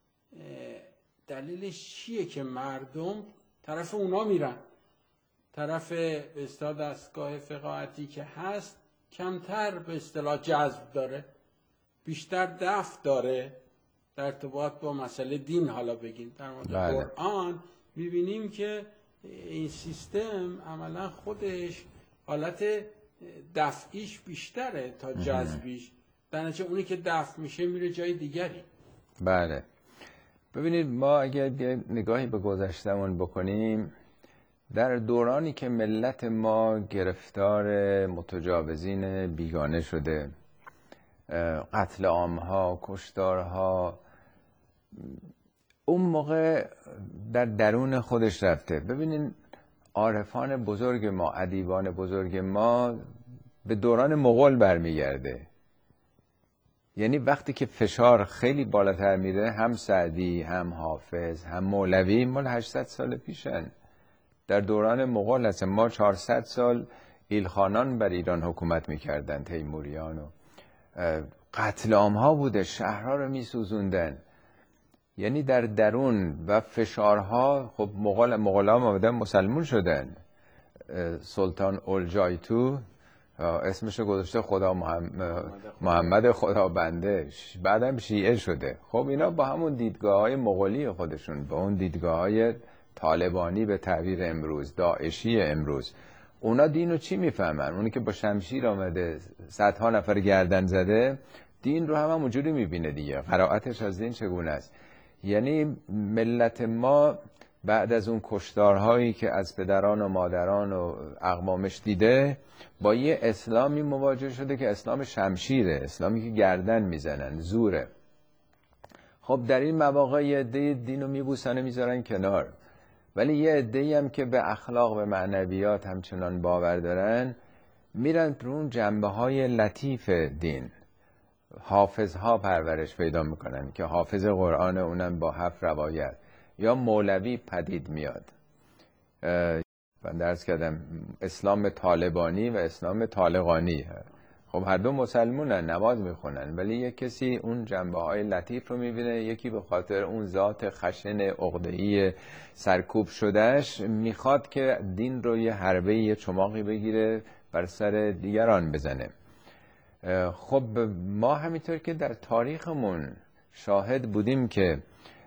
دلیلش چیه که مردم طرف اونا میرن، طرف به اصطلاح دستگاه فقاهتی که هست کمتر به اصطلاح جذب داره، بیشتر دفع داره در ارتباط با مسئله دین. حالا بگیم در مورد قرآن میبینیم که این سیستم عملا خودش حالت دفعیش بیشتره تا جذبیش، در نتیجه اونی که دفع میشه میره جای دیگری. بله. ببینید ما اگر نگاهی به گذشتمون بکنیم، در دورانی که ملت ما گرفتار متجاوزین بیگانه شده، قتل عامها، کشتارها، اون موقع در درون خودش رفته. ببینین عارفان بزرگ ما، ادیبان بزرگ ما به دوران مغول برمیگرده. یعنی وقتی که فشار خیلی بالاتر میره، هم سعدی، هم حافظ، هم مولوی مال 800 سال پیشن، در دوران مغول هستن. ما 400 سال ایلخانان بر ایران حکومت میکردن، تیموریان، و قتل عامها بوده، شهرها رو میسوزوندن. یعنی در درون و فشارها. خب مغول‌ها آمدن مسلمون شدن. سلطان اولجایتو اسمشو گذاشته خدا محمد خدا بنده، بعدم شیعه شده. خب اینا با همون دیدگاه‌های مغولی خودشون، با اون دیدگاه‌های طالبانی به تعبیر امروز، داعشی امروز، اونا دینو چی میفهمن؟ اونی که با شمشیر آمده صدها نفر گردن زده، دین رو هم اونجوری میبینه دیگه. قرائتش از دین چگونه است؟ یعنی ملت ما بعد از اون کشتارهایی که از پدران و مادران و اقوامش دیده، با یه اسلامی مواجه شده که اسلام شمشیره، اسلامی که گردن میزنن، زوره. خب در این مواقع یه عده دینو میبوسن و میذارن کنار، ولی یه عده‌ای هم که به اخلاق و معنویات همچنان باور دارن، میرن رو اون جنبه‌های لطیف دین. حافظها پرورش پیدا میکنن که حافظ قرآن، اونم با 7 روایت، یا مولوی پدید میاد. من درس کردم اسلام طالبانی و اسلام طالقانی. خب هر دو مسلمونن، نماز میخونن، ولی یک کسی اون جنبه‌های لطیف رو میبینه، یکی به خاطر اون ذات خشن عقده‌ای سرکوب شدهش میخواد که دین رو یه حربه، یه چماقی بگیره بر سر دیگران بزنه. خب ما همینطور که در تاریخمون شاهد بودیم که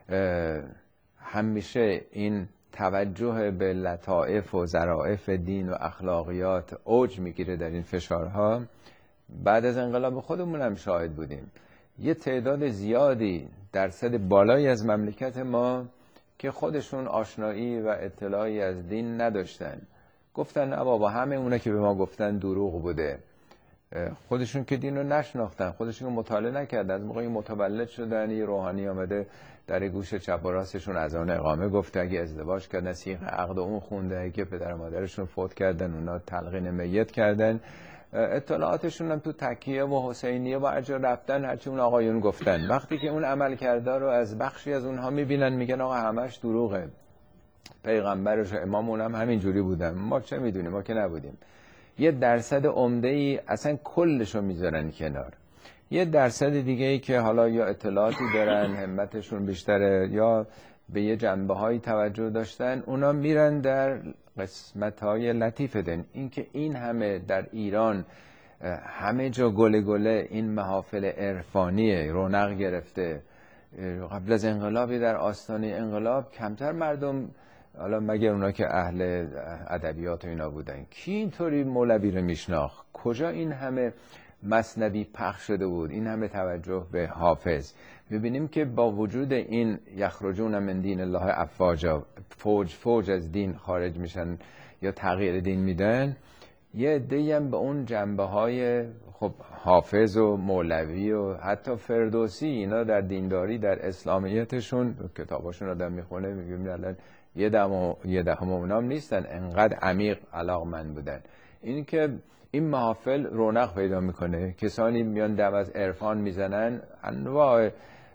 همیشه این توجه به لطائف و ظرافت دین و اخلاقیات اوج میگیره در این فشارها. بعد از انقلاب خودمون هم شاهد بودیم یه تعداد زیادی، درصد بالایی از مملکت ما که خودشون آشنایی و اطلاعی از دین نداشتن، گفتن نه بابا، همه اونا که به ما گفتن دروغ بوده، خودشون که دین رو نشناختن، خودشون مطالعه نکردن. از موقعی متولد شدن یه روحانی آمده در گوش چپ و راستشون اذان اقامه گفته، اگه ازدواج کردن سیغ عقد اون خونده، اگه پدر و مادرشون فوت کردن اونا تلقین میت کردن، اطلاعاتشون هم تو تکیه و حسینیه و اجا رفتن هرچی اون آقایون گفتن. وقتی که اون عمل کرده رو از بخشی از اونها میبینن میگن آقا همش دروغه، پیغمبرش و امام هم همین جوری بودن، ما چه میدونیم، ما که نبودیم. یه درصد عمده‌ای اصلا کلشو میذارن کنار. یه درصد دیگه ای که حالا یا اطلاعاتی دارن، همتشون بیشتره، یا به یه جنبه‌هایی توجه داشتن، اونا میرن در قسمت‌های لطیف دین. این که این همه در ایران همه جا گله گله این محافل عرفانی رونق گرفته، قبل از انقلابی در آستانه انقلاب کمتر مردم، حالا مگه اونا که اهل ادبیات و اینا بودن، کی اینطوری مولوی رو میشناخت؟ کجا این همه مثنوی پخش شده بود، این همه توجه به حافظ؟ میبینیم که با وجود این یخرجون من دین الله افواجا، فوج فوج از دین خارج میشن یا تغییر دین میدن، یه عده‌ای هم به اون جنبه‌های خب حافظ و مولوی و حتی فردوسی، اینا در دینداری در اسلامیتشون کتاباشون آدم میخونه میگه الان یه دهم اونام نیستن، انقدر عمیق علاقمند بودن. این که این محافل رونق پیدا میکنه، کسانی میان دم از عرفان میزنن، انواع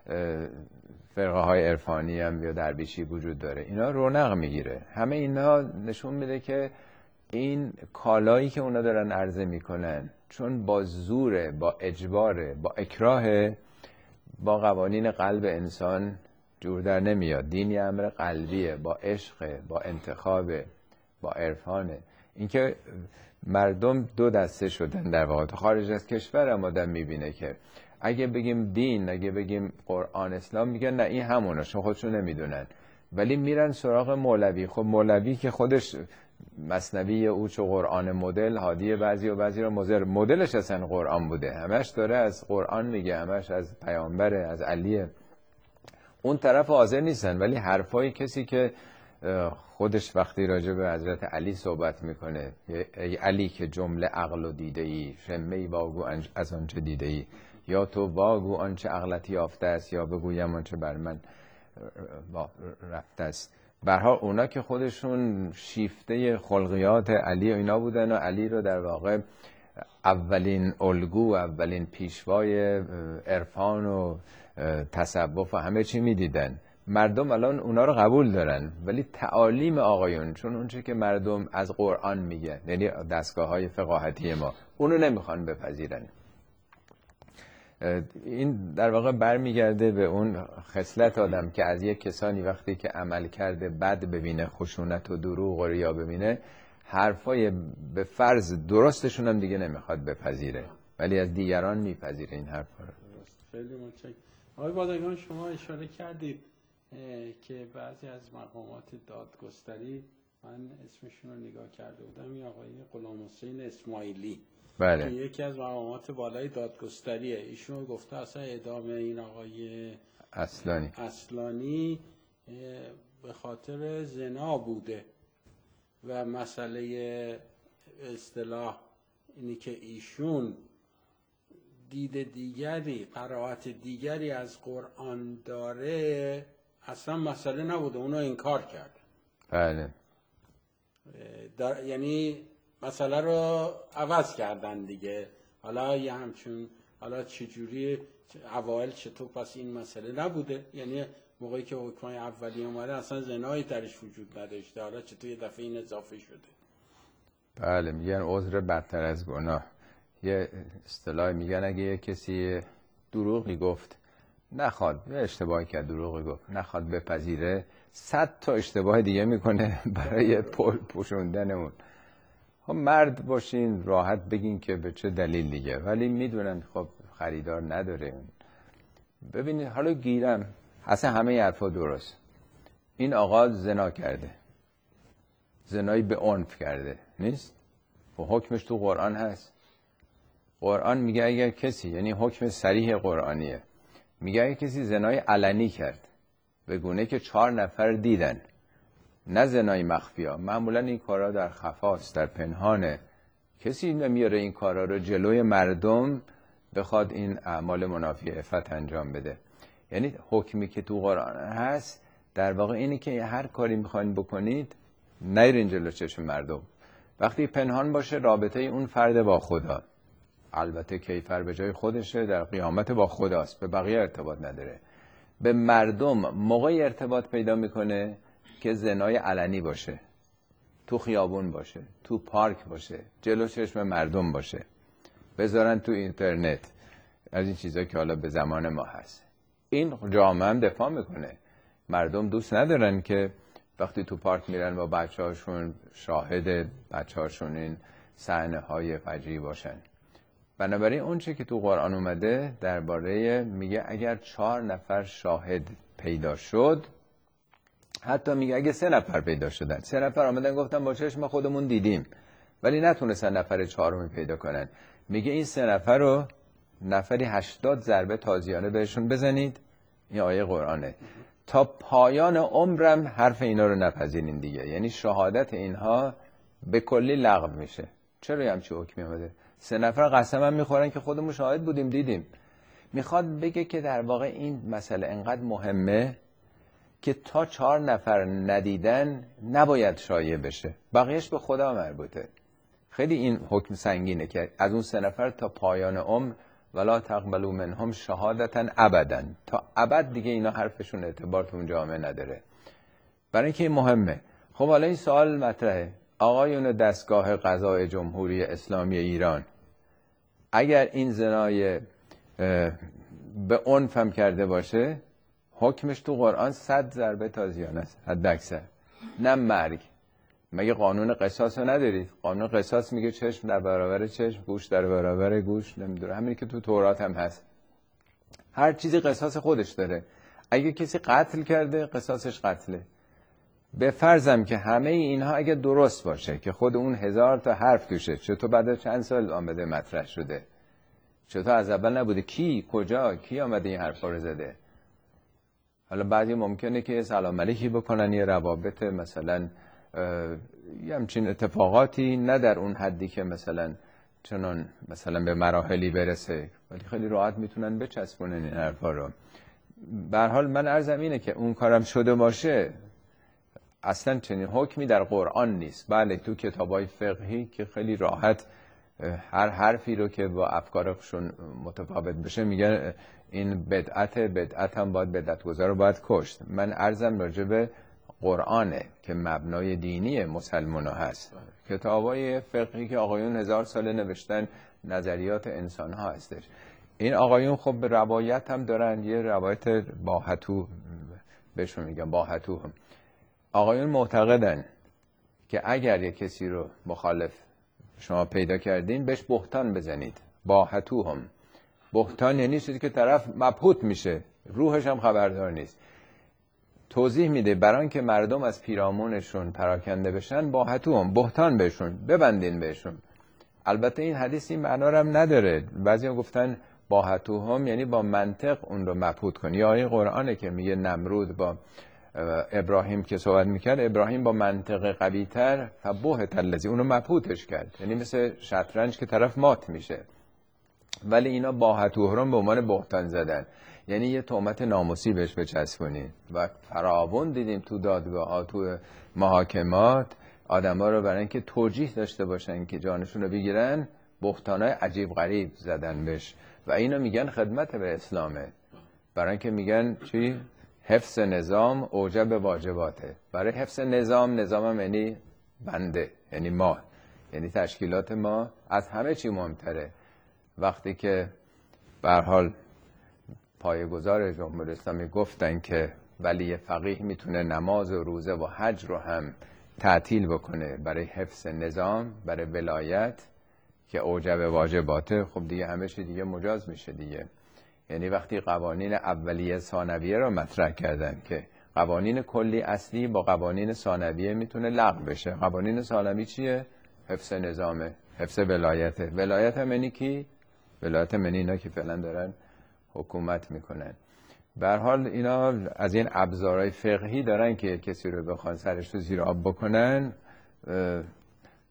فرقه های عرفانی هم یا درویشی وجود داره، اینا رونق میگیره. همه اینا نشون میده که این کالایی که اونا دارن عرضه میکنن چون با زوره، با اجباره، با اکراه، با قوانین قلب انسان جور در نمیاد. دین یه امر قلبیه، با عشق، با انتخاب، با عرفانه. اینکه مردم دو دسته شدن در واقع. خارج از کشور هم آدم میبینه که اگه بگیم دین، اگه بگیم قرآن اسلام، میگن نه این همونه، شما خودشون نمیدونن، ولی میرن سراغ مولوی. خب مولوی که خودش مثنوی او چو قرآن مدل، هادی بعضی و بعضی رو مضر، مدلش اصلا قرآن بوده، همش داره از قرآن میگه، همش از پیامبره، از علیه. اون طرف حاضر نیستن، ولی حرفای کسی که خودش وقتی راجع به حضرت علی صحبت میکنه، ای علی که جمله عقل و دیده ای، شمه واگو از آنچه دیده ای، یا تو واگو آنچه عقلت یافته است، یا بگویم آنچه بر من رفته است. برها اونا که خودشون شیفته خلقیات علی و اینا بودن و علی رو در واقع اولین الگو، اولین پیشوای عرفان و تصوف و همه چی میدیدن. مردم الان اونا رو قبول دارن، ولی تعالیم آقایون، چون اونچه که مردم از قرآن میگه، یعنی دستگاه‌های فقاهتی ما، اونو نمیخوان بپذیرن. این در واقع برمیگرده به اون خصلت آدم که از یک کسانی وقتی که عمل کرده بد ببینه، خشونت و دروغ و ریا ببینه، حرفای به فرض درستشون هم دیگه نمیخواد بپذیره، ولی از دیگران میپذیره این حرفا رو. خیلی متشکرم. آقای بادگان، شما اشاره کردید که بعضی از مقامات دادگستری، من اسمشون رو نگاه کرده بودم، این آقای غلام حسین اسماعیلی، بله. که یکی از مقامات بالای دادگستریه، ایشون گفته اصلا اعدام این آقای اصلانی به خاطر زنا بوده و مسئله اصطلاح اینی که ایشون دید دیگری، قرائت دیگری از قرآن داره، اصلا مسئله نبوده، اونو انکار کرد. بله. یعنی مسئله رو عوض کردن دیگه. حالا یه همچون، حالا چجوری اوائل چطور پس این مسئله نبوده، یعنی موقعی که حکمای اولی اومده اصلا زنایی درش وجود نداشته، حالا چطور یه دفعه این اضافه شده؟ بله، میگن عذر بدتر از گناه. یه اصطلاح میگن اگه یه کسی دروغی گفت نخواد، یه اشتباهی کرد دروغی گفت نخواد بپذیره، 100 تا اشتباه دیگه میکنه برای پوشوندن اون. خب مرد باشین راحت بگین که به چه دلیل دیگه، ولی میدونن خب خریدار نداره. ببینید حالا گیرم اصلا همه حرفا درست، این آقا زنا کرده، زنایی به عنف کرده نیست، و حکمش تو قرآن هست. قرآن میگه اگر کسی، یعنی حکم صریح قرآنیه، میگه اگر کسی زنای علنی کرد به گونه که 4 نفر دیدن، نه زنای مخفیا، معمولا این کارا در خفاست، در پنهانه، کسی نمیاره این کارا رو جلوی مردم بخواد این اعمال منافی عفت انجام بده. یعنی حکمی که تو قرآن هست در واقع اینه که هر کاری میخواین بکنید نیرین جلو چشم مردم. وقتی پنهان باشه رابطه اون فرد با خدا، البته کیفر به جای خودشه، در قیامت با خداست، به بقیه ارتباط نداره. به مردم موقعی ارتباط پیدا میکنه که زنای علنی باشه، تو خیابون باشه، تو پارک باشه، جلو چشم مردم باشه، بذارن تو اینترنت، از این چیزا که حالا به زمان ما هست. این جامعه هم دفاع میکنه. مردم دوست ندارن که وقتی تو پارک میرن با بچه‌هاشون شاهد بچه‌هاشون این صحنه‌های فجیعی باشن. بنابراین اون چه که تو قرآن اومده درباره میگه اگر 4 نفر شاهد پیدا شد، حتی میگه اگه 3 نفر پیدا شدن، 3 نفر آمدن گفتن با چشم خودمون دیدیم ولی نتونستن نفر 4می پیدا کنن، میگه این 3 نفر رو نفری 80 ضربه تازیانه بهشون بزنید. این آیه قرآنه. تا پایان عمرم حرف اینا رو نپذیرین دیگه. یعنی شهادت اینها به کلی لغو میشه. چرا همچین حکمی اومده؟ 3 نفر قسم هم میخورن که خودمون شاهد بودیم دیدیم. میخواد بگه که در واقع این مسئله انقدر مهمه که تا 4 نفر ندیدن نباید شایع بشه، بقیهش به خدا مربوطه. خیلی این حکم سنگینه که از اون 3 نفر تا پایان عمر ولا تقبلوا منهم شهادتا ابدا، تا ابد دیگه اینا حرفشون اعتبار تو اون جامعه نداره. برای اینکه این مهمه. خب حالا این سوال مطرحه، آقایون دستگاه قضای جمهوری اسلامی ایران، اگر این زنای به عنف هم کرده باشه حکمش تو قرآن 100 ضربه تازیانه است حداکثر، نه مرگ. مگه قانون قصاص رو ندارید؟ قانون قصاص میگه چشم در برابر چشم، گوش در برابر گوش، نمیدونم همین که تو تورات هم هست. هر چیزی قصاص خودش داره. اگه کسی قتل کرده قصاصش قتله. به فرضم که همه اینها اگه درست باشه که خود اون 1000 تا حرف توشه، چطور بعد چند سال آمده مطرح شده؟ چطور از اول نبوده؟ کی کجا کی آمده این حرفا رو زده؟ حالا بعضی ممکنه که سلام علیکی بکنن، یه روابط مثلا یه همچین اتفاقاتی، نه در اون حدی که مثلا چنان مثلا به مراحلی برسه، ولی خیلی راحت میتونن بچسبونن این حرفا رو. به هر حال من عرضم اینه که اون کارم شده باشه اصلا چنین حکمی در قرآن نیست. بله تو کتابای فقهی که خیلی راحت هر حرفی رو که با افکارشون متفاوت بشه میگن این بدعت هم باید بدعتگذار رو باید کشت. من عرضم راجع به قرآنه که مبنای دینی مسلمان ها هست. کتابای فقهی که آقایون 1000 ساله نوشتن نظریات انسان ها هستش. این آقایون خب به روایت هم دارن، یه روایت باهتو بهشون میگن باهتو هم. آقایون معتقدن که اگر یک کسی رو مخالف شما پیدا کردین بهش بهتان بزنید. باهتو هم. بهتان یعنی چیزی که طرف مبهوت میشه، روحش هم خبردار نیست. توضیح میده برای که مردم از پیرامونشون پراکنده بشن، باهتو هم بهتان بهشون ببندین بهشون. البته این حدیث این معنا رو هم نداره. بعضی هم گفتن باهتو هم یعنی با منطق اون رو مبهوت کن. یا آیه قرآنه که میگه نمرود با ابراهیم که صحبت میکرد، ابراهیم با منطق قوی تر فبهت الذی، اونو مبهوتش کرد. یعنی مثل شطرنج که طرف مات میشه. ولی اینا باهتوهرم به عنوان بهتان زدن، یعنی یه تهمت ناموسی بهش بچسبونید. و فراوون دیدیم تو دادگاه ها، تو محاکمات، آدما رو برای اینکه توجیه داشته باشن که جانشون رو بگیرن بهتانای عجیب غریب زدن بهش و اینو میگن خدمت به اسلامه. برای اینکه میگن چی؟ حفظ نظام اوجب واجباته. برای حفظ نظام هم یعنی بنده، یعنی ما، یعنی تشکیلات ما از همه چی مهمتره. وقتی که به هر حال پایه‌گذار جمهوری اسلامی گفتن که ولی فقیه میتونه نماز و روزه و حج رو هم تعطیل بکنه برای حفظ نظام، برای ولایت که اوجب واجباته، خب دیگه همه چی دیگه مجاز میشه دیگه. یعنی وقتی قوانین اولیه ثانویه رو مطرح کردن که قوانین کلی اصلی با قوانین ثانویه میتونه لغو بشه. قوانین ثانوی چیه؟ حفظ نظامه، حفظ ولایته. ولایت هم یعنی کی؟ ولایت هم یعنی اینا که فعلا دارن حکومت میکنن. به هر حال اینا از این ابزارهای فقهی دارن که کسی رو بخوان سرش رو زیر آب بکنن،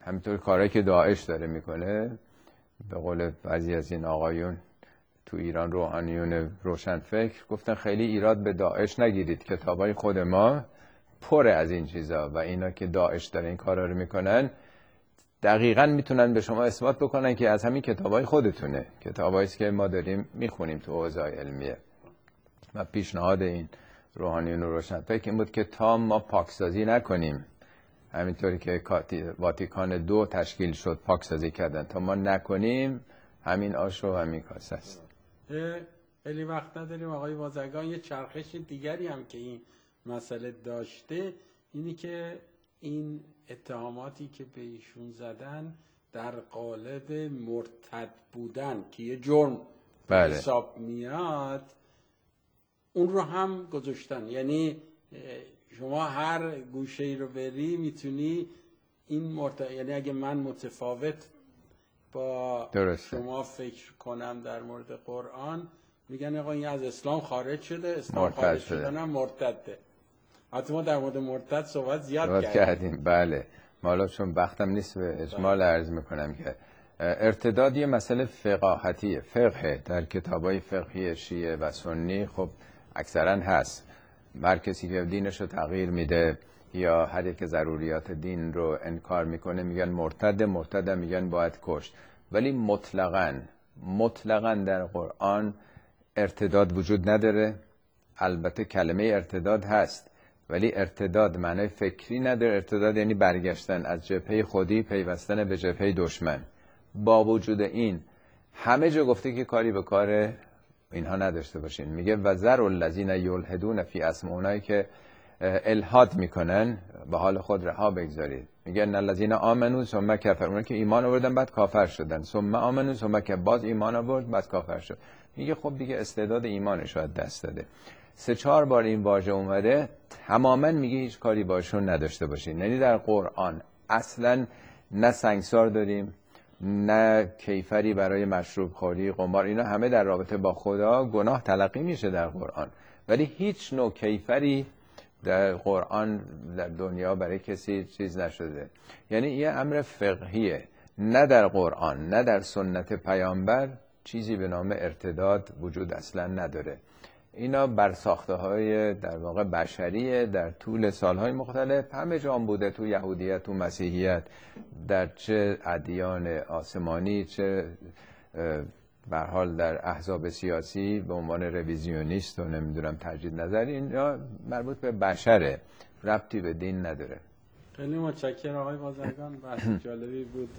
همینطور کارهایی که داعش داره میکنه، به قول بعضی از این آقایون تو ایران روحانیون روشنفکر گفتن خیلی ایراد به داعش نگیرید، کتابای خود ما پره از این چیزا و اینا که داعش داره این کارا رو میکنن دقیقاً میتونن به شما اثبات بکنن که از همین کتابای خودتونه، کتابایی که ما داریم میخونیم تو حوزه علمیه. و پیشنهاد این روحانیون روشنفکر این بود که تا ما پاکسازی نکنیم، همینطوری که واتیکان 2 تشکیل شد پاکسازی کردن، تا ما نکنیم همین آش و همین کاسه است. خیلی وقت نداریم آقای بازرگان. یه چرخش دیگری هم که این مسئله داشته اینی که این اتهاماتی که به ایشون زدن در قالب مرتد بودن که یه جرم حساب میاد، اون رو هم گذاشتن. یعنی شما هر گوشه ای رو بری میتونی این یعنی اگه من متفاوت با شما فکر کنم در مورد قرآن، میگن آقا این از اسلام خارج شده، اسلام خارج شدن هم مرتده. حتی ما در مورد مرتد صحبت زیاد کردیم. بله، حالا چون وقتم نیست به اجمال عرض میکنم که ارتداد یه مسئله فقاهتیه، فقه در کتابای فقهی شیعه و سنی خب اکثرا هست. هر کسی که دینش رو تغییر میده یا هر یک ضروریات دین رو انکار میکنه میگن مرتد میگن باید کشت. ولی مطلقاً در قرآن ارتداد وجود نداره. البته کلمه ارتداد هست ولی ارتداد معنی فکری نداره. ارتداد یعنی برگشتن از جبهه خودی پیوستن به جبهه دشمن. با وجود این همه جا گفته که کاری به کار اینها نداشته باشین. میگه و ذر الذین یلحدون فی اسماء، اونایی که الحاد میکنن به حال خود رها بگذارید. میگه ان الذین آمنوا ثم کفروا، اونایی که ایمان آوردن بعد کافر شدن، ثم آمنوا ثم کفروا، باز ایمان آورد بعد کافر شد. میگه خب دیگه استعداد ایمانش رو دست داده. 3-4 بار این واژه اومده، تماما میگه هیچ کاری باشون نداشته باشین. یعنی در قرآن اصلا نه سنگسار داریم، نه کیفری برای مشروب خوری، قمار، اینا همه در رابطه با خدا گناه تلقی میشه در قرآن، ولی هیچ نوع کیفری در قرآن در دنیا برای کسی چیز نشده. یعنی یه امر فقهیه، نه در قرآن نه در سنت پیامبر چیزی به نام ارتداد وجود اصلا نداره. اینا برساخته های در واقع بشریه در طول سالهای مختلف، همه جا بوده، تو یهودیت، تو مسیحیت، در چه ادیان آسمانی، چه به هر حال در احزاب سیاسی به عنوان رویزیونیست و نمیدونم تجدید نظری، اینا مربوط به بشره، ربطی به دین نداره. خیلی متشکرم آقای بازرگان، بحث جالبی بود.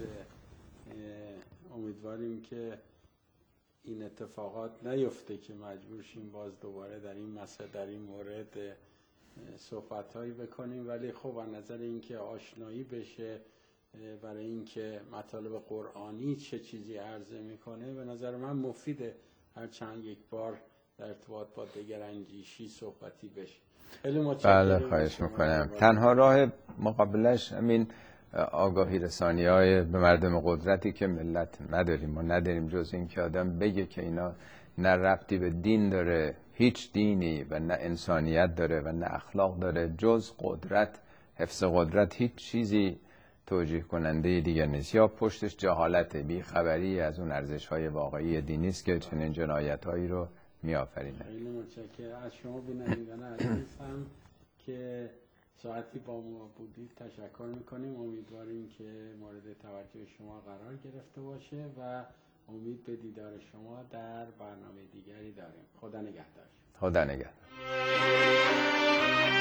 امیدواریم که این اتفاقات نیفته که مجبور شیم باز دوباره در این مسئله، در این مورد صحبت‌هایی بکنیم. ولی خب از نظر اینکه آشنایی بشه برای اینکه مطالب قرآنی چه چیزی عرضه میکنه، به نظر من مفیده هر چند یک بار در ارتباط با دگراندیشی صحبتی بشه. خیلی متشکرم. بله، خواهش میکنم. تنها راه مقابلش همین آگاهی رسانی‌های به مردم قدرتی که ملت نداریم، ما نداریم، جز این که آدم بگه که اینا نه ربطی به دین داره، هیچ دینی، و نه انسانیت داره و نه اخلاق داره، جز قدرت، حفظ قدرت، هیچ چیزی توجیه کننده دیگر نیست. یا پشتش جهالت، بیخبری از اون ارزش‌های واقعی دینی است که چنین جنایت‌هایی رو می‌آفرینه. خیلی متشکرم از شما بینندگان عزیزم که ساعتی با ما بودید تشکر میکنیم. امیدواریم که مورد توجه شما قرار گرفته باشه و امید به دیدار شما در برنامه دیگری داریم. خدا نگهدار. خدا نگهدار.